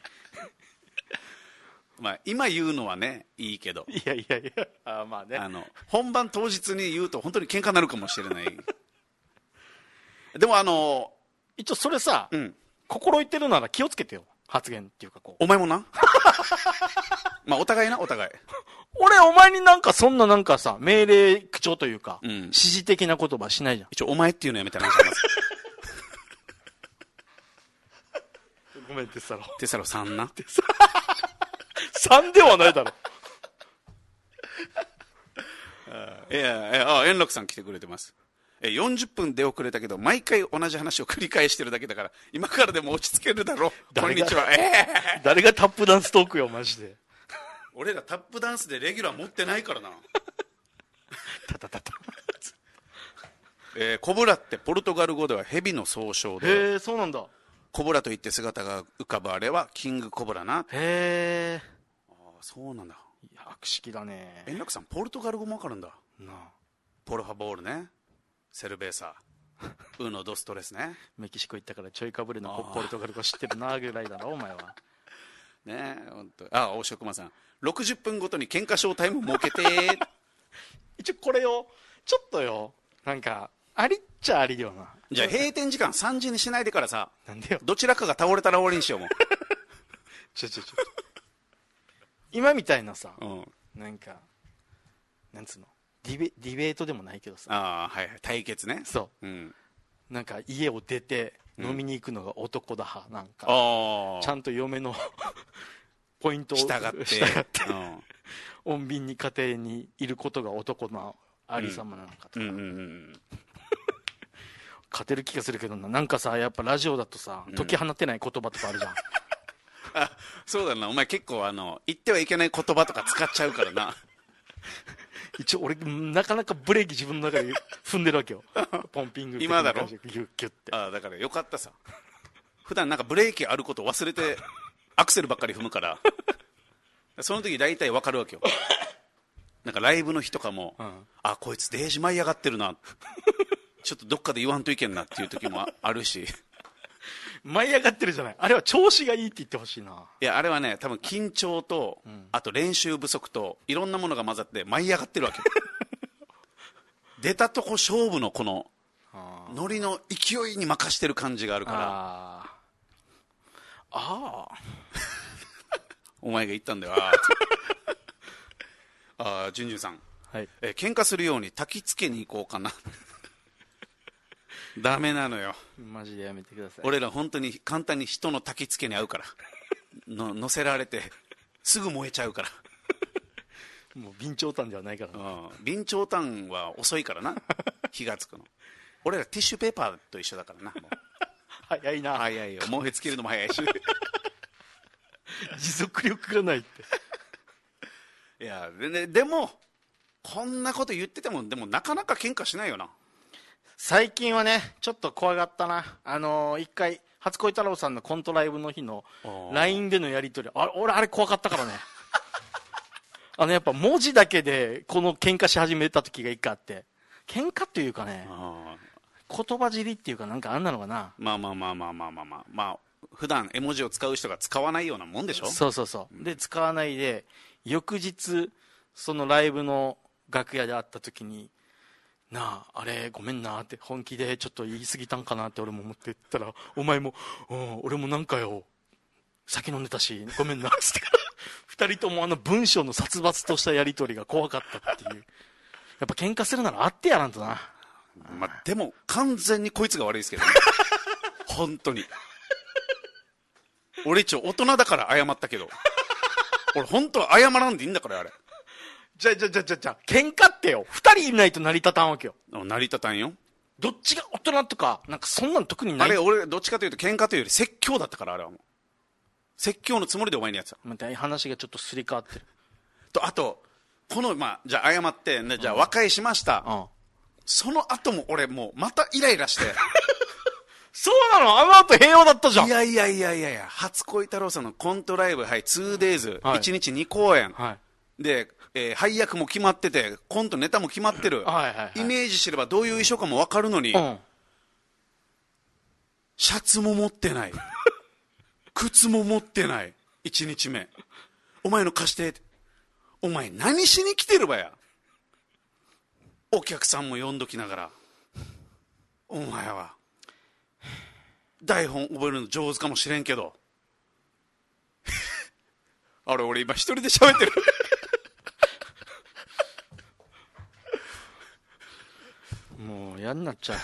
まあ今言うのはね、いいけど、 いやいやいや、あ、まあね、 あの本番当日に言うと本当に喧嘩になるかもしれない。でもあの一応それさ、うん、心言ってるなら気をつけてよ、発言っていうかこう。 お前もな。まあお互いな、お互い。 俺お前になんかそんななんかさ、命令口調というか、うん、指示的な言葉しないじゃん。 一応お前っていうのやめたらなんかます。 ごめん、テサロ。 テサロさんな。 さんではないだろ。 いやいや、あ、円楽さん来てくれてます。え、よんじゅっぷん出遅れたけど、毎回同じ話を繰り返してるだけだから、今からでも落ち着けるだろう。こんにちは。えー、 誰がタップダンストークよ、マジで。 俺らタップダンスでレギュラー持ってないからな。 タタタタ。 えー、コブラってポルトガル語ではヘビの総称で。 へえ、そうなんだ。 コブラといって姿が浮かぶあれはキングコブラな。 へえ。 ああ、そうなんだ。 いや、博識だね。 円楽さんポルトガル語もわかるんだなあ。 ポルファボールね、セルベーサウノドストレスね。 メキシコ行ったからちょいかぶれのポルトガル語知ってるなぐらいだろお前は。 ねえ、本当。あ、大塩熊さん、ろくじゅっぷんごとに喧嘩ショータイム設けて。 一応これよ、ちょっとよ、なんかありっちゃありよな。 じゃあ閉店時間さんじにしないでからさ。 なんでよ。 どちらかが倒れたら終わりにしようもう。 ちょちょちょ今みたいなさ、 うん、 なんかなんつうの、ディベ、ディベートでもないけどさ、 あ、はいはい、対決ね。 そう、うん、なんか家を出て飲みに行くのが男だ派、なんか、うん、ちゃんと嫁のポイントを従って従って、うん、穏便に家庭にいることが男のありさまなのかとか、うんうんうんうん、勝てる気がするけどな。なんかさ、やっぱラジオだとさ、解き放ってない言葉とかあるじゃん。うん、 あ、そうだな、お前結構あの言ってはいけない言葉とか使っちゃうからな。 一応俺なかなかブレーキ自分の中で踏んでるわけよ。ポンピング今だろ。 ギュッギュッて。 あ、だからよかったさ。普段なんかブレーキあることを忘れてアクセルばっかり踏むから、その時大体わかるわけよ。なんかライブの日とかも、うん、あ、こいつデージ舞い上がってるな、ちょっとどっかで言わんといけんなっていう時も あ, あるし。 舞い上がってるじゃない。あれは調子がいいって言ってほしいな。 いや、あれはね、多分緊張と、うん、あと練習不足といろんなものが混ざって舞い上がってるわけ。出たとこ勝負のこのノリの勢いに任してる感じがあるから。ああお前が言ったんだよ。ああ、ジュンジュンさん、はい、え喧嘩するように焚き付けに行こうかな。ダメなのよ、 マジでやめてください。 俺ら本当に簡単に人の焚き付けに合うから。の乗せられてすぐ燃えちゃうから。 もう備長炭ではないからな。備長炭は遅いからな、火がつくの。俺らティッシュペーパーと一緒だからな。もう早いな。 早いよ、燃え尽きるのも早いし。 持続力がないって。 いやで、ね、でもこんなこと言っててもでもなかなか喧嘩しないよな。 最近はねちょっと怖がったな。あのー、一回初恋太郎さんのコントライブの日の ライン でのやり取り、あ俺あれ怖かったからねあのやっぱ文字だけでこの喧嘩し始めた時が一回あって、喧嘩っていうかね、言葉尻っていうかなんかあんなのかな。 まあまあまあまあまあまあまあ、まあ、普段絵文字を使う人が使わないようなもんでしょ。 そうそうそうで使わないで、翌日そのライブの楽屋で会った時に、なああれごめんなって本気でちょっと言い過ぎたんかなって俺も思って言ったら、お前も、うん、俺もなんかよ酒飲んでたしごめんなって二人ともあの文章の殺伐としたやり取りが怖かったっていう。やっぱ喧嘩するなら会ってやらんとな。 まあ、でも完全にこいつが悪いですけどね本当に俺一応大人だから謝ったけど俺本当は謝らんでいいんだから。あれじゃあじゃあじゃあじゃあじゃあ喧嘩ってよ二人いないと成り立たんわけよ。 成り立たんよ。 どっちが大人とかなんかそんなの特にない。 あれ俺どっちかというと喧嘩というより説教だったから。あれはもう説教のつもりでお前にやってた。 また話がちょっとすり替わってると、あとこのまあじゃあ謝って、ね、じゃあ和解しました、うん、その後も俺もうまたイライラしてそうなの。あの後平和だったじゃん。 いやいやいやいやいや、初恋太郎さんのコントライブ、はい ツーデイズ、はい、いちにちに公演、はい、で、えー、配役も決まっててコントネタも決まってる、はいはいはい、イメージすればどういう衣装かも分かるのに、うん、シャツも持ってない靴も持ってない。いちにちめお前の貸して。お前何しに来てるばや。お客さんも呼んどきながら。お前は台本覚えるの上手かもしれんけどあれ俺今一人で喋ってるもう嫌になっちゃう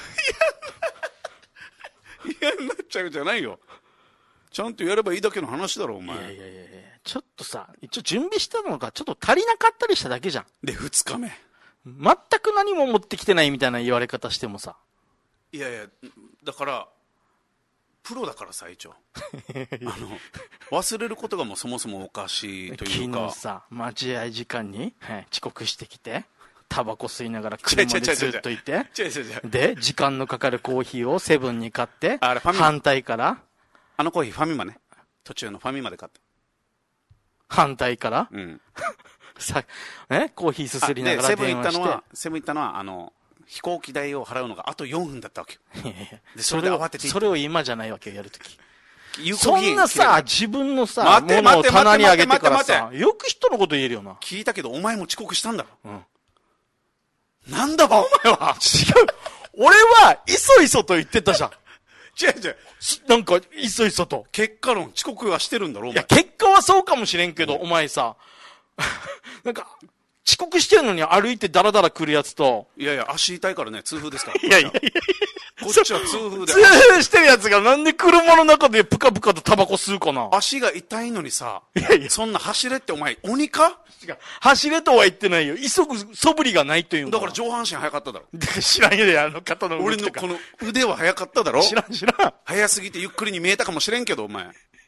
嫌になっちゃうじゃないよ。ちゃんとやればいいだけの話だろお前。 いやいやいやちょっとさ、一応準備したのがちょっと足りなかったりしただけじゃん。 でふつかめ全く何も持ってきてないみたいな言われ方してもさ。 いやいやだからプロだからさ一応あの忘れることがもうそもそもおかしいというか。 昨日さ待合時間に、はい、遅刻してきてタバコ吸いながら車でずっといて、で時間のかかるコーヒーをセブンに買って、あれファミ反対からあのコーヒーファミマね、途中のファミマで買って、 反対から、 うん、 さねコーヒーすすりながら電話して、セブン行ったのはセブン行ったのはあの飛行機代を払うのがあとよんぷんだったわけよ。 でそれで慌ててそれを今じゃないわけよやるとき。そんなさ自分のさものを棚に上げてからさよく人のこと言えるよな。 聞いたけどお前も遅刻したんだろ。うん、なんだばお前は。 違う俺はいそいそと言ってたじゃん。 違う違うなんかいそいそと結果論遅刻はしてるんだろお前。 いや結果はそうかもしれんけど、うん、お前さなんか遅刻してるのに歩いてダラダラ来るやつと。 いやいや足痛いからね痛風ですから。 いやいやいやこっちは痛風で痛風してるやつがなんで車の中でプカプカとタバコ吸うかな。 足が痛いのにさ、いやいやそんな走れってお前鬼か。 違う走れとは言ってないよ。急ぐ素振りがないというのだから上半身早かっただろ。 知らんよねあの方の動きとか。俺のこの腕は早かっただろ。 知らん知らん。 早すぎてゆっくりに見えたかもしれんけどお前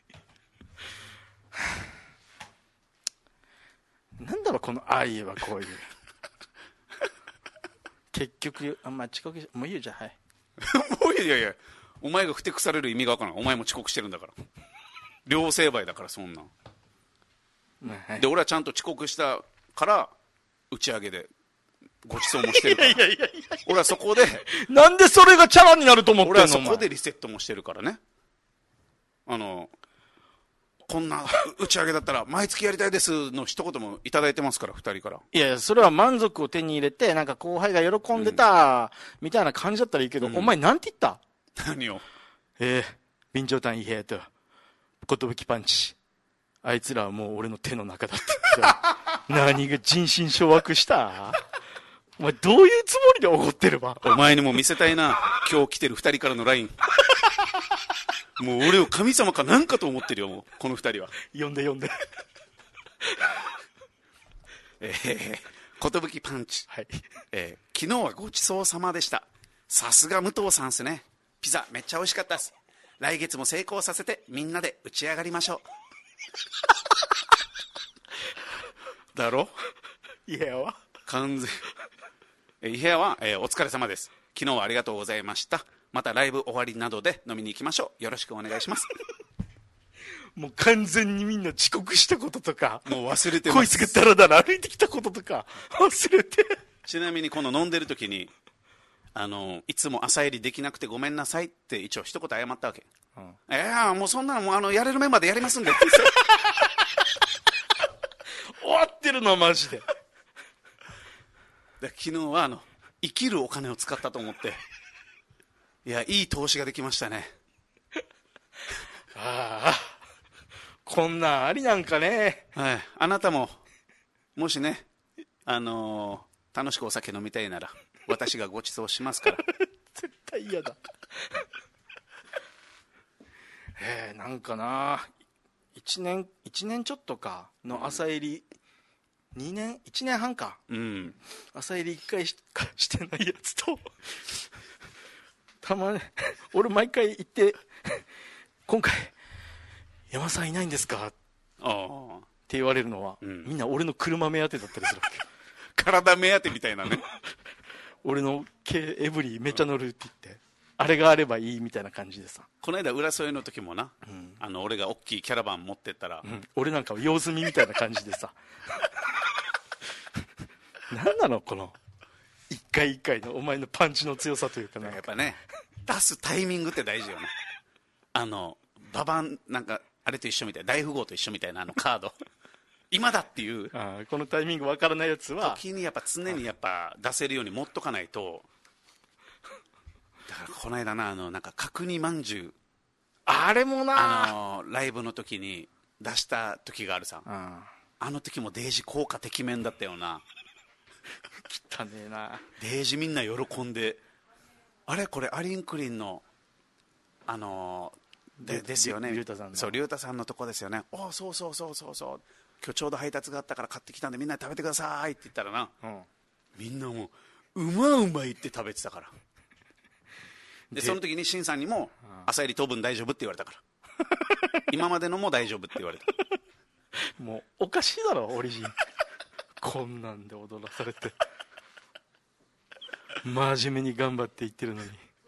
なんだろうこの愛はこういう結局あんま遅刻しもういいよじゃあはいもういいやいやお前がふてくされる意味が分からん。お前も遅刻してるんだから両成敗だからそんなん、はい、で俺はちゃんと遅刻したから打ち上げでご馳走もしてるからいやいやいやいや俺はそこでなんでそれがチャラになると思ってんの。 俺はそこでリセットもしてるからね。あのこんな打ち上げだったら毎月やりたいですの一言もいただいてますからふたりから。 いやいやそれは満足を手に入れてなんか後輩が喜んでた、うん、みたいな感じだったらいいけど、うん、お前なんて言った。 何を。 えー、備長炭いい部屋と寿パンチあいつらはもう俺の手の中だって何が人心掌握したお前どういうつもりで怒ってるわ。 お前にも見せたいな今日来てるふたりからのラインもう俺を神様かなんかと思ってるよもうこの二人は。 呼んで呼んでえー、寿パンチ、はいえー、昨日はごちそうさまでした。さすが武藤さんっすね。ピザめっちゃ美味しかったです。来月も成功させてみんなで打ち上がりましょうだろ。 いやは完全い部屋は、えー、お疲れ様です。 昨日はありがとうございました。またライブ終わりなどで飲みに行きましょう。よろしくお願いします。 もう完全にみんな遅刻したこととか、 もう忘れてます。 こいつがダラダラ歩いてきたこととか忘れて。 ちなみにこの飲んでる時に、あのいつも朝入りできなくてごめんなさいって一応一言謝ったわけ、うん、いやもうそんなのもうあのやれるメンバーでやりますんで終わってるのマジで。 で昨日はあの生きるお金を使ったと思って、いやいい投資ができましたね。 ああ、こんなんありなんかね。 はい、あなたももしね、あのー、楽しくお酒飲みたいなら私がご馳走しますから絶対嫌だ。えー、なんかないちねんいちねんちょっとかの朝入り、うん、にねんいちねんはんか、うん、朝入りいっかいしかしてないやつとたまに俺毎回行って今回山さんいないんですかって言われるのは、うん、みんな俺の車目当てだったりするわけ。 体目当てみたいなね。 俺のエブリィめっちゃ乗るって言って、あれがあればいいみたいな感じでさ。 この間浦添の時もな、うん、あの俺が大きいキャラバン持ってったら、 うん、俺なんか用済みみたいな感じでさ何なのこの一回一回のお前のパンチの強さというかね。 やっぱね、出すタイミングって大事よね。あのババンなんかあれと一緒みたい、大富豪と一緒みたいなあのカード今だっていう、 あこのタイミングわからないやつは時にやっぱ常にやっぱ出せるように持っとかないと。だからこの間な、あのなんか角煮まんじゅう、 あれもな、 あのライブの時に出した時があるさ、ああの時もデージ効果てきめんだったよな。 汚ねえな。 デージみんな喜んで、あれこれアリンクリンのあのでですよね、 龍太さんの、 そう龍太さんのとこですよね。おおそうそうそうそうそう、今日ちょうど配達があったから買ってきたんでみんなで食べてくださいって言ったらな、うん、みんなもううまうまいって食べてたから。でその時に新さんにも朝入り当分大丈夫って言われたから今までのも大丈夫って言われた。 もうおかしいだろオリジンこんなんで踊らされて真面目に頑張って言ってるのに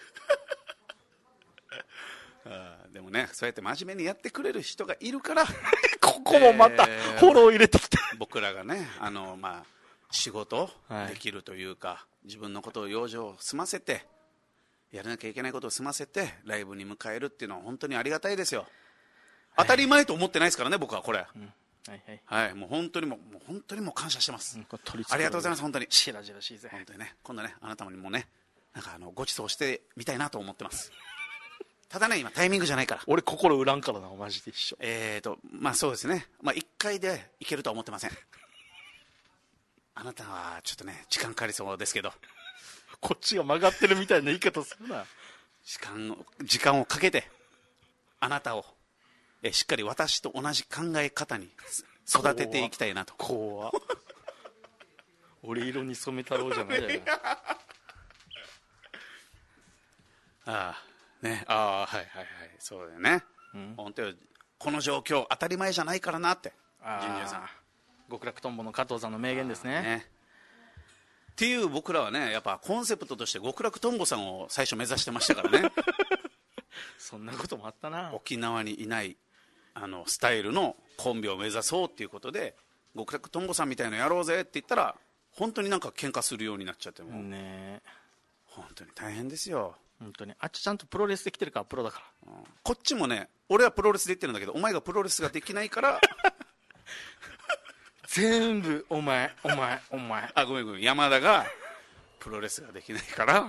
あでもね、そうやって真面目にやってくれる人がいるからここもまたフォロー入れてきて、 えー、僕らがね、あの、まあ、仕事できるというか、はい、自分のことを養生を済ませてやらなきゃいけないことを済ませてライブに迎えるっていうのは本当にありがたいですよ、はい、当たり前と思ってないですからね僕はこれ、うん、はいはいはい、もう本当にもう本当にもう感謝してます、うん、ありがとうございます。本当にしらじらしいぜ。 本当にね、今度ねあなたにもねなんかあのご馳走してみたいなと思ってますただね今タイミングじゃないから。 俺心売らんからなマジで一緒。 えーとまあそうですね、まあいっかいでいけるとは思ってませんあなたはちょっとね時間かかりそうですけどこっちが曲がってるみたいな言い方するな。 時間を時間をかけてあなたをえしっかり私と同じ考え方に育てていきたいなと。 怖っ俺色に染め太郎じゃないじゃないああね、ああはいはいはいそうだよね、うん、本当よこの状況当たり前じゃないからなって。ジュニアさん極楽とんぼの加藤さんの名言です ね, ねっていう僕らはねやっぱコンセプトとして極楽とんぼさんを最初目指してましたからねそんなこともあったな。 沖縄にいないあのスタイルのコンビを目指そうっていうことで極楽とんぼさんみたいのやろうぜって言ったら本当になんか喧嘩するようになっちゃってもね本当に大変ですよ本当に。あっちちゃんとプロレスできてるからプロだから、 うん、こっちもね俺はプロレスで言ってるんだけどお前がプロレスができないから全部お前お前お前あごめんごめん山田がプロレスができないから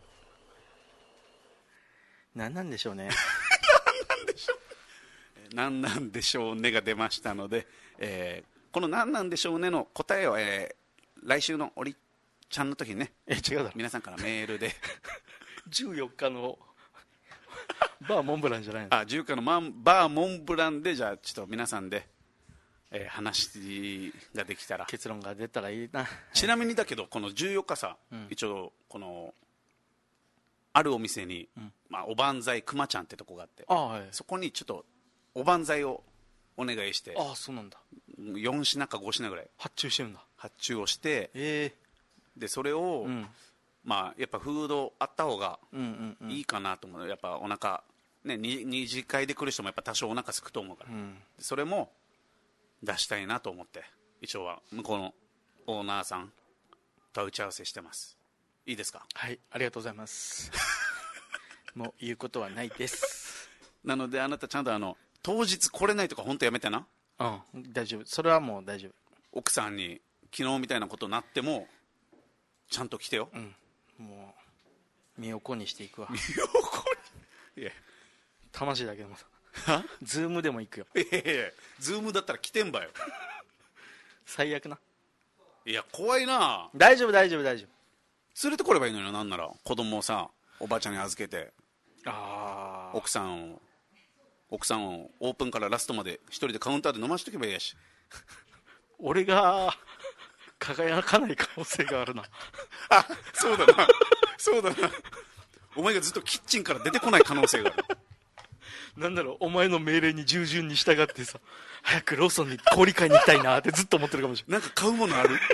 何なんでしょうね何なんでしょう何なんでしょうねが出ましたので、えー、この何なんでしょうねの答えを、えー、来週のおりちゃんの時にねえ違うだろ皆さんからメールでじゅうよっかのバーモンブランじゃないのあじゅうよっかのマンバーモンブランでじゃあちょっと皆さんで、えー、話ができたら結論が出たらいいな。 ちなみにだけどこのじゅうよっかさ、うん、一応このあるお店に、うんまあ、おばんざいくまちゃんってとこがあってあ、はい、 そこにちょっとおばんざいをお願いしてあそうなんだよん品かご品ぐらい発注してるんだ発注をして、 えー、 でそれを、うんまあやっぱフードあった方がいいかなと思う、うんうんうん、やっぱお腹ね、二次会で来る人もやっぱ多少お腹すくと思うから、うん、それも出したいなと思って一応は向こうのオーナーさんと打ち合わせしてます。いいですか？ はい、ありがとうございますもう言うことはないですなのであなたちゃんとあの当日来れないとか本当やめてな。 うん、大丈夫、それはもう大丈夫。 奥さんに昨日みたいなことになってもちゃんと来てよ。 うん、もう身を粉にしていくわ。 身を粉にいや魂だけどもズームでも行くよ。 いやいやズームだったら来てんばよ最悪な。 いや怖いな。 大丈夫大丈夫大丈夫連れてこればいいのよ。なんなら子供をさおばあちゃんに預けて、 あ奥さんを奥さんをオープンからラストまで一人でカウンターで飲ましとけばいいやし俺が輝かない可能性があるなあ、そうだなそうだなお前がずっとキッチンから出てこない可能性があるなんだろう、お前の命令に従順に従ってさ、早くローソンに氷買いに行きたいなってずっと思ってるかもしれない。 なんか買うものある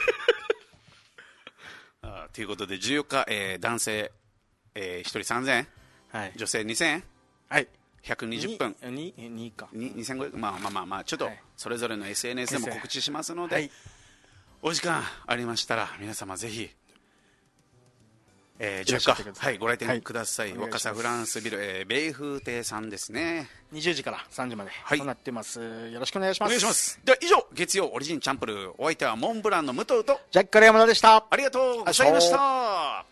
あということでじゅうよっか、えー、男性、えー、ひとりさんぜんえん、はい、女性にせんえん、 はい、 ひゃくにじゅっぷんににかにせんごひゃく、まあまあまあまあちょっとそれぞれの エスエヌエス でも告知しますので、はい、お時間ありましたら皆様ぜひ、えー、じゅうよっか、はい、ご来店ください、はい、若狭フランスビル、えー、米風亭さんですね。 にじゅうじからさんじまでとなってます、はい、よろしくお願いします。 お願いします。では以上月曜オリジンチャンプルー、お相手はモンブランの武藤とジャッカル山田でした。 ありがとうございました。